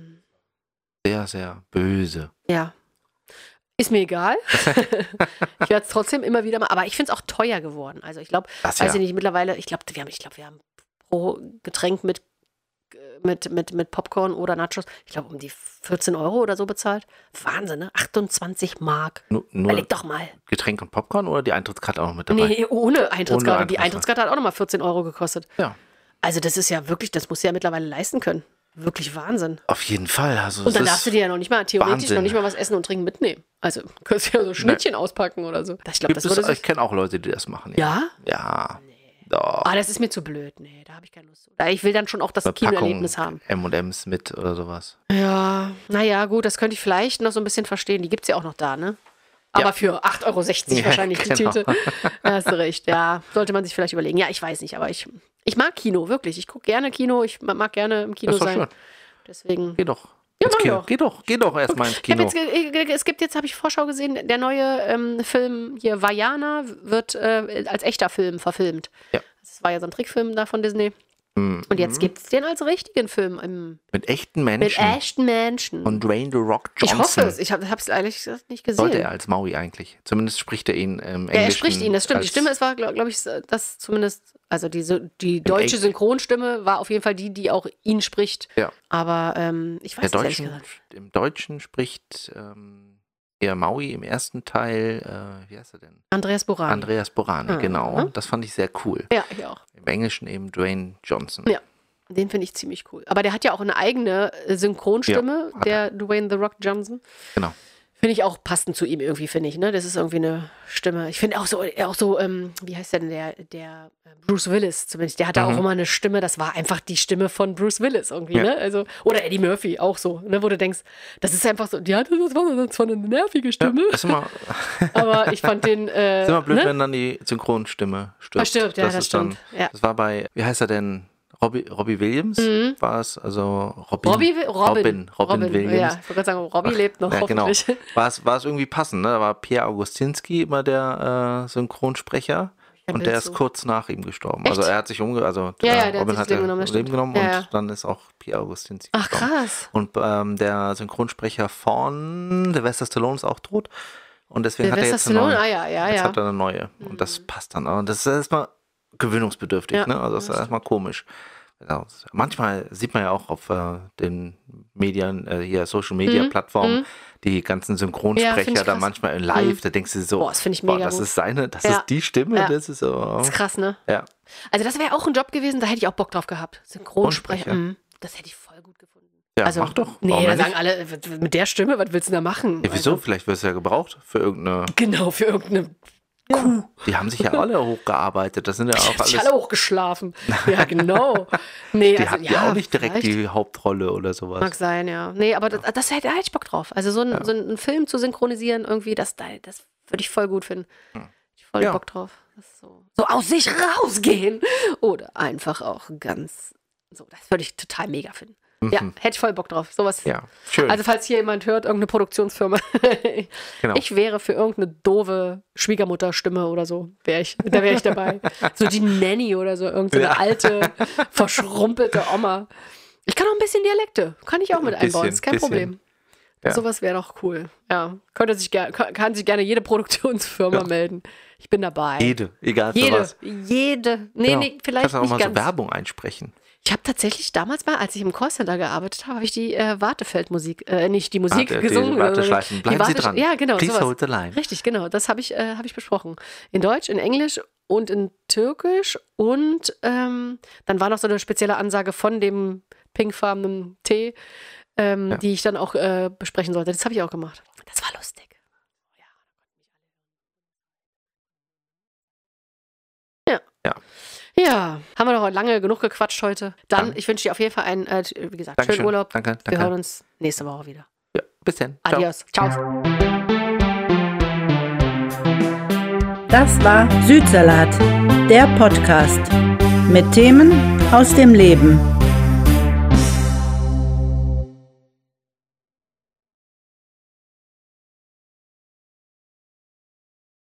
sehr, sehr böse. Ja. Ist mir egal. Ich werde es trotzdem immer wieder mal. Aber ich finde es auch teuer geworden. Also ich glaube, Das weiß ja. ich nicht, mittlerweile, wir haben pro Getränk mit Popcorn oder Nachos, ich glaube, um die 14 Euro oder so bezahlt. Wahnsinn, ne? 28 Mark. Nur Überleg doch mal. Getränk und Popcorn oder die Eintrittskarte auch noch mit dabei? Nee, ohne Eintrittskarte. Ohne Die Eintrittskarte hat auch nochmal 14 Euro gekostet. Ja, Also das ist ja wirklich, das musst du ja mittlerweile leisten können. Wirklich Wahnsinn. auf jeden Fall. Also Und dann es darfst du ist- dir ja noch nicht mal, theoretisch Wahnsinn. noch nicht mal was essen und trinken mitnehmen. Also kannst du ja so Schnittchen auspacken oder so. Ich glaube, Gibt das würde es, sich... ich kenne auch Leute, die das machen. Ja? Ja. Doch. Ah, das ist mir zu blöd. Nee, da habe ich keine Lust zu. Ich will dann schon auch das Eine Kinoerlebnis haben. M&M's mit oder sowas. Ja, naja, gut, das könnte ich vielleicht noch so ein bisschen verstehen. Die gibt es ja auch noch da, ne? Aber Ja. für 8,60 Euro Ja, wahrscheinlich die genau. Tüte. Da hast du recht. Ja, sollte man sich vielleicht überlegen. Ja, ich weiß nicht, aber ich mag Kino, wirklich. Ich gucke gerne Kino. Ich mag gerne im Kino Das ist doch sein. schön. Deswegen. Geh doch. Ja, ins mach Kino. doch. Geh doch erstmal ins Kino. Es gibt jetzt, habe ich Vorschau gesehen, der neue Film hier, Vaiana, wird als echter Film verfilmt. Ja. Das war ja so ein Trickfilm da von Disney. Mhm. Und jetzt gibt es den als richtigen Film Mit echten mit Menschen. echten Menschen. Und Dwayne The Rock Ich Johnson. hoffe es. Ich habe es ehrlich gesagt nicht gesehen. Sollte er als Maui eigentlich. Zumindest spricht er ihn im Englischen. Ja, er spricht ihn, das stimmt. Die als- Stimme, es war, glaube ich, das zumindest, also die deutsche Eng- Synchronstimme war auf jeden Fall die auch ihn spricht. Ja. Aber ich weiß nicht, ehrlich gesagt. Im Deutschen spricht eher Maui im ersten Teil, wie heißt er denn? Andreas Borani. Andreas Borani, Ah, genau. mhm. Das fand ich sehr cool. Ja, ich auch. Im Englischen eben Dwayne Johnson. Ja. Den finde ich ziemlich cool. Aber der hat ja auch eine eigene Synchronstimme, Ja, hat der Dwayne The Rock Johnson. Genau. Finde ich auch passend zu ihm irgendwie, finde ich, ne? Das ist irgendwie eine Stimme. Ich finde auch so, wie heißt denn der Bruce Willis zumindest, der hatte auch immer eine Stimme, das war einfach die Stimme von Bruce Willis irgendwie, ne? Also, oder Eddie Murphy auch so, ne? Wo du denkst, das ist einfach so, das war zwar eine nervige Stimme. Ja, ist immer, aber ich fand den, ist immer blöd, wenn dann die Synchronstimme stirbt. Stirbt, ja, das stimmt. Dann, das war bei, wie heißt er denn? Robbie Williams war es, also Robin Williams. Ja, ich wollte gerade sagen, Robbie lebt noch, hoffentlich. Genau. War es irgendwie passend, ne? Da war Pierre Augustinski immer der Synchronsprecher und der ist kurz nach ihm gestorben. Echt? Also er hat sich Robin hat das Leben genommen und dann ist auch Pierre Augustinski gestorben. Ach, krass. Und der Synchronsprecher von Sylvester Stallone ist auch tot und deswegen hat er jetzt eine neue. Jetzt hat er eine neue und das passt dann. Und das ist erstmal gewöhnungsbedürftig, ne? Also das ist erstmal komisch. Ja, manchmal sieht man ja auch auf den Medien, hier Social Media Plattformen, die ganzen Synchronsprecher da manchmal live, da denkst du so, das finde ich mega das gut. ist ist die Stimme, das ist so. Das ist krass, ne? Ja. Also das wäre auch ein Job gewesen, da hätte ich auch Bock drauf gehabt. Synchronsprecher, das hätte ich voll gut gefunden. Ja, also, mach doch. Nee, da sagen alle, mit der Stimme, was willst du da machen? Ja, wieso? Also, vielleicht wirst du ja gebraucht für irgendeine... Genau, für irgendeine... Kuh. Die haben sich ja alle hochgearbeitet. Das sind ja auch alles. alle hochgeschlafen. Ja, genau. Nee, die hatten ja auch nicht direkt die Hauptrolle oder sowas. Mag sein, ja. Nee, aber da hätte ich Bock drauf. Also so einen Film zu synchronisieren, irgendwie, das würde ich voll gut finden. Ich voll Bock drauf. So aus sich rausgehen. Oder einfach auch ganz so. Das würde ich total mega finden. Ja, hätte ich voll Bock drauf. Sowas. Ja, schön. Also falls hier jemand hört, irgendeine Produktionsfirma. Genau. Ich wäre für irgendeine doofe Schwiegermutterstimme oder so, da wäre ich dabei. So die Nanny oder so, irgendeine alte, verschrumpelte Oma. Ich kann auch ein bisschen Dialekte. Kann ich auch mit einbauen, ist kein Problem. Ja. Sowas wäre doch cool. Ja, kann sich gerne jede Produktionsfirma melden. Ich bin dabei. Egal für was. Jede. Nee, vielleicht kannst du auch nicht mal ganz. so Werbung einsprechen. Ich habe tatsächlich damals als ich im Callcenter gearbeitet habe, habe ich die Wartefeldmusik, nicht die Musik gesungen. Die Warteschleifen. Bleiben Sie dran. Ja, genau. Please sowas. hold the line. Richtig, genau. Das habe ich besprochen. In Deutsch, in Englisch und in Türkisch. Und dann war noch so eine spezielle Ansage von dem pinkfarbenen Tee, die ich dann auch besprechen sollte. Das habe ich auch gemacht. Das war lustig. Ja, haben wir doch lange genug gequatscht heute. Dann, ich wünsche dir auf jeden Fall einen, wie gesagt, Dankeschön. schönen Urlaub. Danke. Wir hören uns nächste Woche wieder. Ja, bis dann. Adios. Ciao. Das war Südsalat, der Podcast mit Themen aus dem Leben.